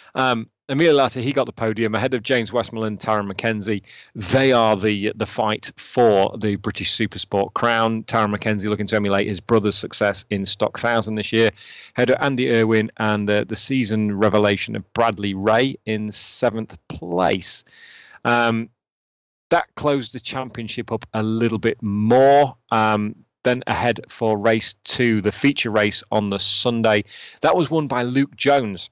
B: Emili Lati, he got the podium ahead of James Westmoreland, Taron McKenzie. They are the fight for the British Supersport crown. Taron McKenzie looking to emulate his brother's success in Stock 1000 this year. Ahead of Andy Irwin and the season revelation of Bradley Ray in 7th place. That closed the championship up a little bit more. Then ahead for race 2, the feature race on the Sunday. That was won by Luke Jones.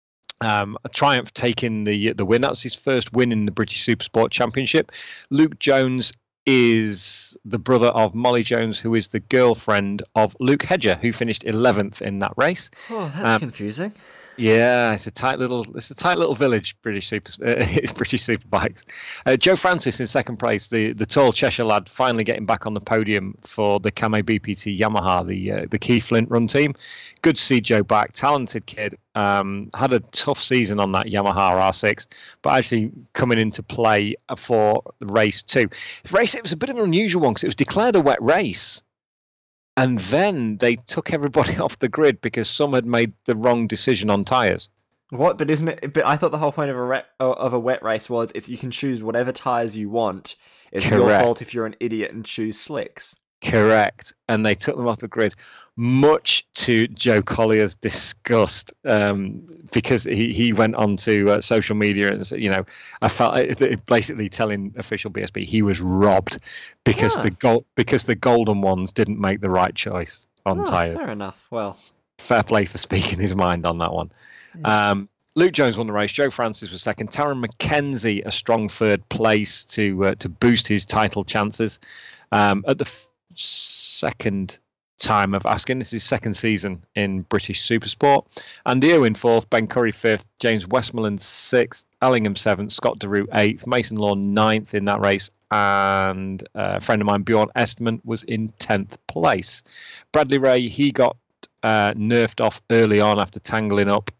B: A Triumph taking the win. That's his first win in the British Supersport Championship. Luke Jones is the brother of Molly Jones, who is the girlfriend of Luke Hedger, who finished 11th in that race.
A: Oh, that's confusing.
B: Yeah, it's a tight little village. British Superbikes. Joe Francis in 2nd place, the tall Cheshire lad, finally getting back on the podium for the Kamei BPT Yamaha, the Keith Flint run team. Good to see Joe back. Talented kid. Had a tough season on that Yamaha R6, but actually coming into play for race 2. It was a bit of an unusual one because it was declared a wet race. And then they took everybody off the grid because some had made the wrong decision on tyres.
A: What? But isn't it? But I thought the whole point of a wet race was if you can choose whatever tyres you want. It's your fault if you're an idiot and choose slicks.
B: Correct. And they took them off the grid, much to Joe Collier's disgust, because he went on to social media and said, I felt basically telling official BSB he was robbed because the golden ones didn't make the right choice on tyres.
A: Fair enough. Well,
B: fair play for speaking his mind on that one. Yeah. Luke Jones won the race. Joe Francis was 2nd. Taron McKenzie a strong 3rd place to boost his title chances. At the second time of asking. This is his second season in British Supersport. Andy Irwin fourth, Ben Curry fifth, James Westmoreland sixth, Allingham seventh, Scott DeRoux eighth, Mason Law ninth in that race, and a friend of mine, Bjorn Estman, was in 10th place. Bradley Ray, he got nerfed off early on after tangling up.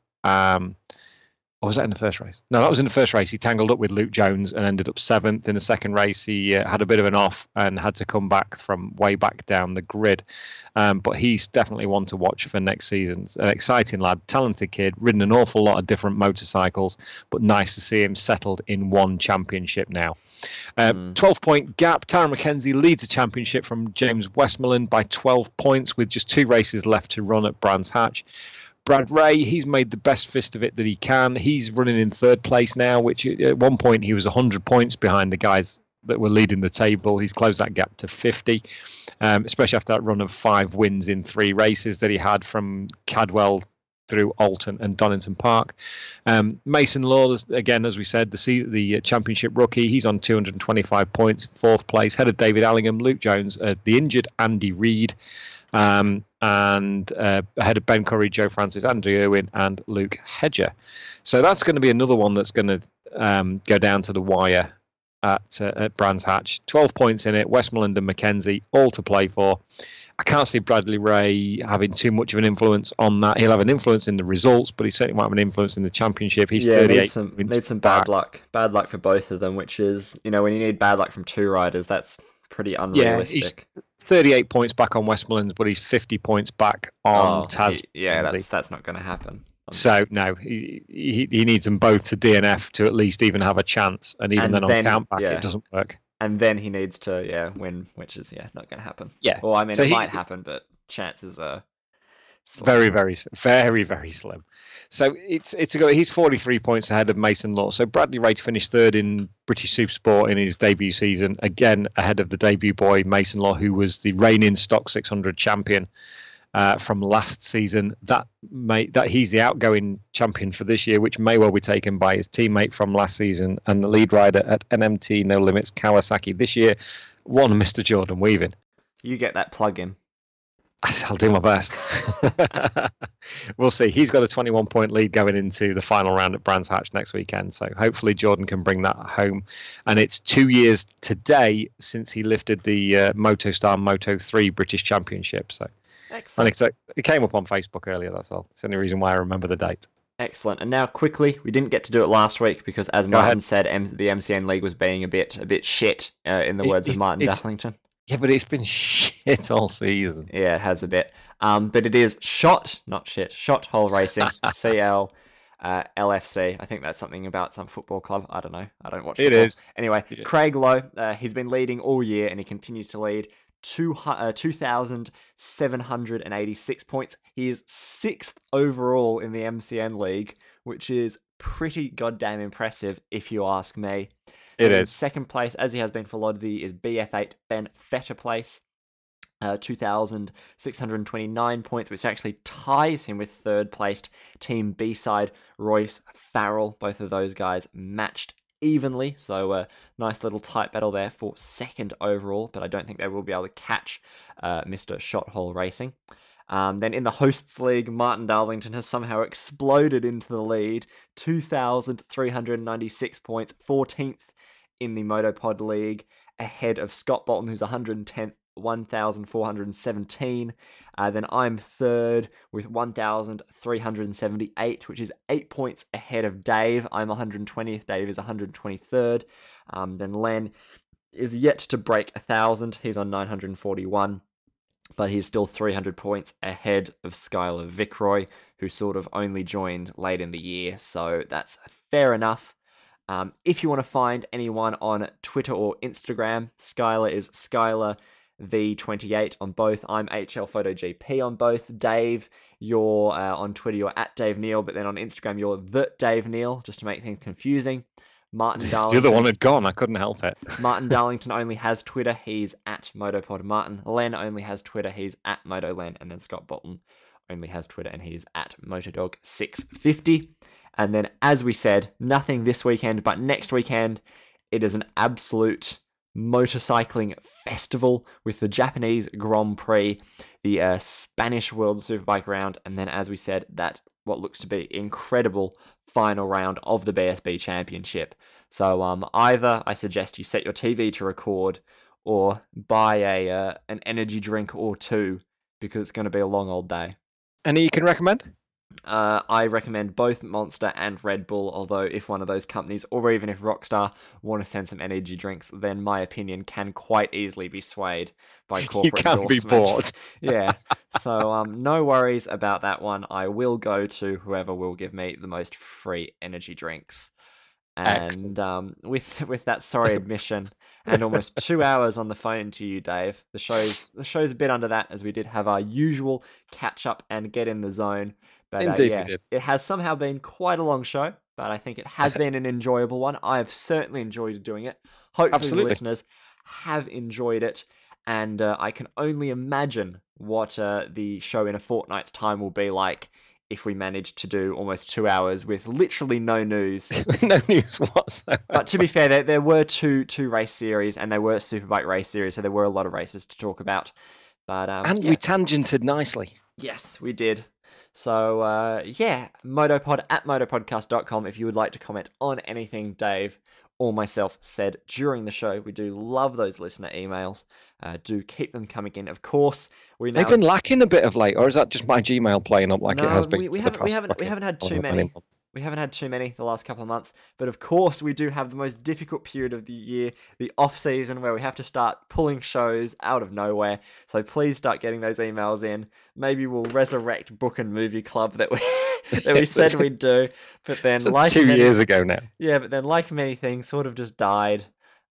B: Or was that in the first race? No, that was in the first race. He tangled up with Luke Jones and ended up 7th. In the second race, he had a bit of an off and had to come back from way back down the grid. But he's definitely one to watch for next season. An exciting lad, talented kid, ridden an awful lot of different motorcycles, but nice to see him settled in one championship now. 12-point gap. Tara McKenzie leads the championship from James Westmoreland by 12 points with just 2 races left to run at Brands Hatch. Brad Ray, he's made the best fist of it that he can. He's running in 3rd place now, which at one point he was 100 points behind the guys that were leading the table. He's closed that gap to 50, especially after that run of 5 wins in 3 races that he had from Cadwell through Alton and Donington Park. Mason Law, again, as we said, the championship rookie, he's on 225 points, 4th place, ahead of David Allingham, Luke Jones, the injured Andy Reid, and ahead of Ben Curry, Joe Francis, Andy Irwin, and Luke Hedger. So that's going to be another one that's going to go down to the wire at Brands Hatch. 12 points in it, Westmoreland and Mackenzie, all to play for. I can't see Bradley Ray having too much of an influence on that. He'll have an influence in the results, but he certainly won't have an influence in the championship. He's 38.
A: Need some bad luck. Bad luck for both of them, which is, when you need bad luck from 2 riders, that's pretty unrealistic.
B: Yeah, he's 38 points back on Westmoreland, but he's 50 points back on Taz.
A: That's not going to happen.
B: So no, he needs them both to DNF to at least even have a chance, and even then on countback it doesn't work.
A: And then he needs to win, which is not going to happen.
B: Yeah,
A: or it might happen, but chances are
B: slim. Very, very, very, very slim. So he's 43 points ahead of Mason Law. So Bradley Ray finished 3rd in British Supersport in his debut season, again ahead of the debut boy Mason Law, who was the reigning Stock 600 champion from last season. That he's the outgoing champion for this year, which may well be taken by his teammate from last season and the lead rider at NMT No Limits Kawasaki this year, one Mr. Jordan Weaving.
A: You get that plug in.
B: I'll do my best. We'll see. He's got a 21-point lead going into the final round at Brands Hatch next weekend. So hopefully Jordan can bring that home. And it's 2 years today since he lifted the MotoStar Moto3 British Championship. So excellent. It came up on Facebook earlier, that's all. It's the only reason why I remember the date.
A: Excellent. And now quickly, we didn't get to do it last week because, as Martin said, the MCN League was being a bit shit, in the words of Martin Darlington. Yeah,
B: but it's been shit all season.
A: Yeah, it has a bit. But it is Shot Hole Racing, CL, LFC. I think that's something about some football club. I don't know. I don't watch football.
B: It is.
A: Anyway, yeah. Craig Lowe, he's been leading all year and he continues to lead. 2,786 points. He is 6th overall in the MCN League, which is pretty goddamn impressive, if you ask me.
B: It is.
A: 2nd place, as he has been for Lodby, is BF8 Ben Fetter Place. 2,629 points, which actually ties him with 3rd placed Team B-side Royce Farrell. Both of those guys matched evenly, so a nice little tight battle there for 2nd overall, but I don't think they will be able to catch Mr. Shot Hole Racing. Then in the Hosts League, Martin Darlington has somehow exploded into the lead, 2,396 points, 14th in the Motopod League, ahead of Scott Bolton, who's 110th, 1,417. Then I'm 3rd with 1,378, which is 8 points ahead of Dave. I'm 120th. Dave is 123rd. Then Len is yet to break 1,000. He's on 941. But he's still 300 points ahead of Skylar Vickroy, who sort of only joined late in the year. So that's fair enough. If you want to find anyone on Twitter or Instagram, Skylar is Skylar V28 on both. I'm HL Photo GP on both. Dave, you're on Twitter, you're at Dave Neal, but then on Instagram, you're the Dave Neal, just to make things confusing. Martin Darlington.
B: The other one had gone, I couldn't help it.
A: Martin Darlington only has Twitter, he's at Motopod Martin. Len only has Twitter, he's at MotoLen. And then Scott Bolton only has Twitter, and he's at Motodog650. And then, as we said, nothing this weekend, but next weekend, it is an absolute motorcycling festival with the Japanese Grand Prix, the Spanish World Superbike round, and then, as we said, that what looks to be incredible final round of the BSB Championship. So either I suggest you set your TV to record or buy an energy drink or two, because it's going to be a long old day.
B: Any you can recommend?
A: I recommend both Monster and Red Bull, although if one of those companies, or even if Rockstar, want to send some energy drinks, then my opinion can quite easily be swayed by corporate
B: You can't be
A: endorsement.
B: bought.
A: Yeah, so no worries about that one. I will go to whoever will give me the most free energy drinks. And with that sorry admission and almost 2 hours on the phone to you, Dave, the show's a bit under that, as we did have our usual catch up and get in the zone. But
B: Indeed,
A: yeah,
B: we did.
A: it has somehow been quite a long show, but I think it has been an enjoyable one. I have certainly enjoyed doing it. Hopefully
B: Absolutely.
A: the listeners have enjoyed it, and I can only imagine what the show in a fortnight's time will be like if we manage to do almost 2 hours with literally no news.
B: No news whatsoever.
A: But to be fair, there were two race series, and they were Superbike race series, so there were a lot of races to talk about. But
B: And
A: yeah.
B: we tangented nicely.
A: Yes, we did. So yeah, Motopod at motopodcast.com if you would like to comment on anything Dave or myself said during the show. We do love those listener emails. Do keep them coming in. Of course,
B: They've been lacking a bit of late, or is that just my Gmail playing up like it has been?
A: We haven't had too many. We haven't had too many the last couple of months, but of course we do have the most difficult period of the year, the off season, where we have to start pulling shows out of nowhere. So please start getting those emails in. Maybe we'll resurrect Book and Movie Club that we said we'd do, but then
B: like 2 years ago now.
A: Yeah, but then like many things, sort of just died.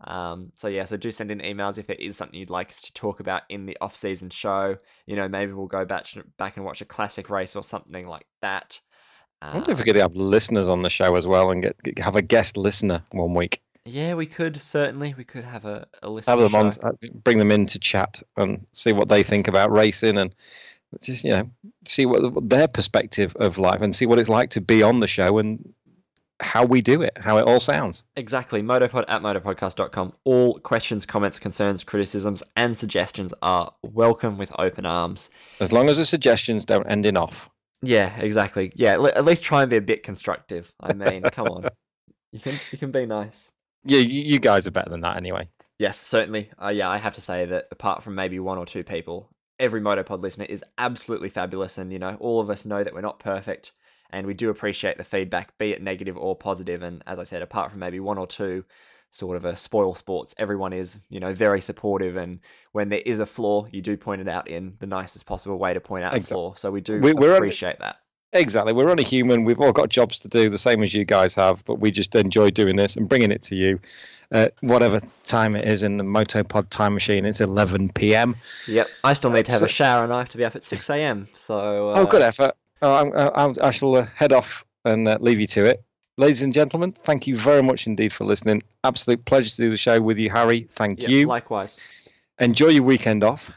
A: So do send in emails if there is something you'd like us to talk about in the off season show. Maybe we'll go back and watch a classic race or something like that.
B: I wonder if we could have listeners on the show as well and have a guest listener one week.
A: Yeah, we could, certainly. We could have a listener
B: have them
A: show.
B: on, bring them in to chat and see what they think about racing, and just see what their perspective of life, and see what it's like to be on the show and how we do it, how it all sounds.
A: Exactly. Motopod at motopodcast.com. All questions, comments, concerns, criticisms, and suggestions are welcome with open arms.
B: As long as the suggestions don't end in off.
A: Yeah, exactly. Yeah, at least try and be a bit constructive. I mean, come on. You can be nice.
B: Yeah, you guys are better than that anyway.
A: Yes, certainly. Yeah, I have to say that apart from maybe one or two people, every Motopod listener is absolutely fabulous, and all of us know that we're not perfect, and we do appreciate the feedback, be it negative or positive. And as I said, apart from maybe one or two sort of a spoil sports, everyone is very supportive, and when there is a flaw, you do point it out in the nicest possible way to point out a flaw. So we do appreciate that.
B: Exactly. We're only human. We've all got jobs to do, the same as you guys have, but we just enjoy doing this and bringing it to you. Whatever time it is in the Motopod time machine, it's 11 p.m.
A: Yep. I still need to have a shower, and I have to be up at 6 a.m. So.
B: Good effort. I shall head off and leave you to it. Ladies and gentlemen, thank you very much indeed for listening. Absolute pleasure to do the show with you, Harry. Thank you.
A: Likewise.
B: Enjoy your weekend off.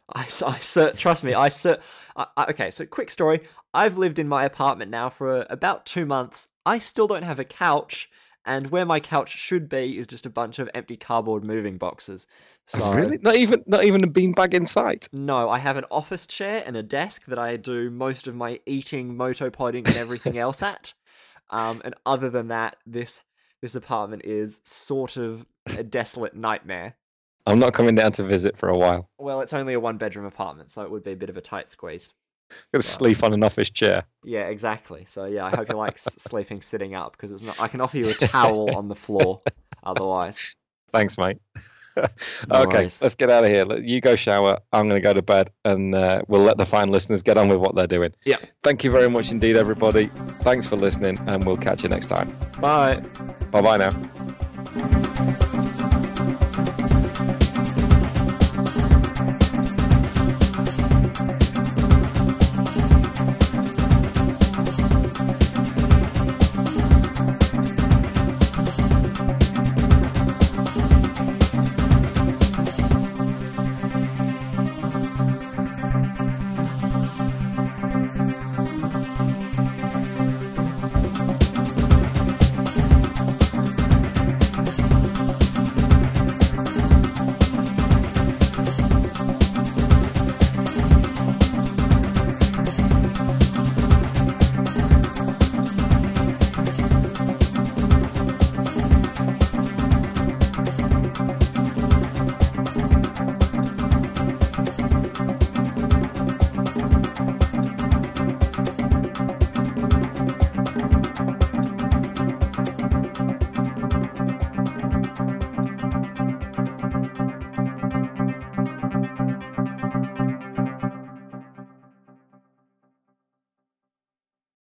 A: Trust me. Okay, so quick story. I've lived in my apartment now for about 2 months. I still don't have a couch, and where my couch should be is just a bunch of empty cardboard moving boxes. So,
B: really? Not even a beanbag in sight?
A: No, I have an office chair and a desk that I do most of my eating, motopodding, and everything else at. And other than that, this apartment is sort of a desolate nightmare.
B: I'm not coming down to visit for a while.
A: Well, it's only a 1-bedroom apartment, so it would be a bit of a tight squeeze.
B: Gonna sleep on an office chair.
A: Yeah, exactly. So yeah, I hope you like sleeping sitting up, because it's not. I can offer you a towel on the floor. Otherwise.
B: Thanks, mate. Okay, let's get out of here. You go shower. I'm going to go to bed, and we'll let the fine listeners get on with what they're doing.
A: Yeah.
B: Thank you very much indeed, everybody. Thanks for listening, and we'll catch you next time.
A: Bye.
B: Bye-bye now.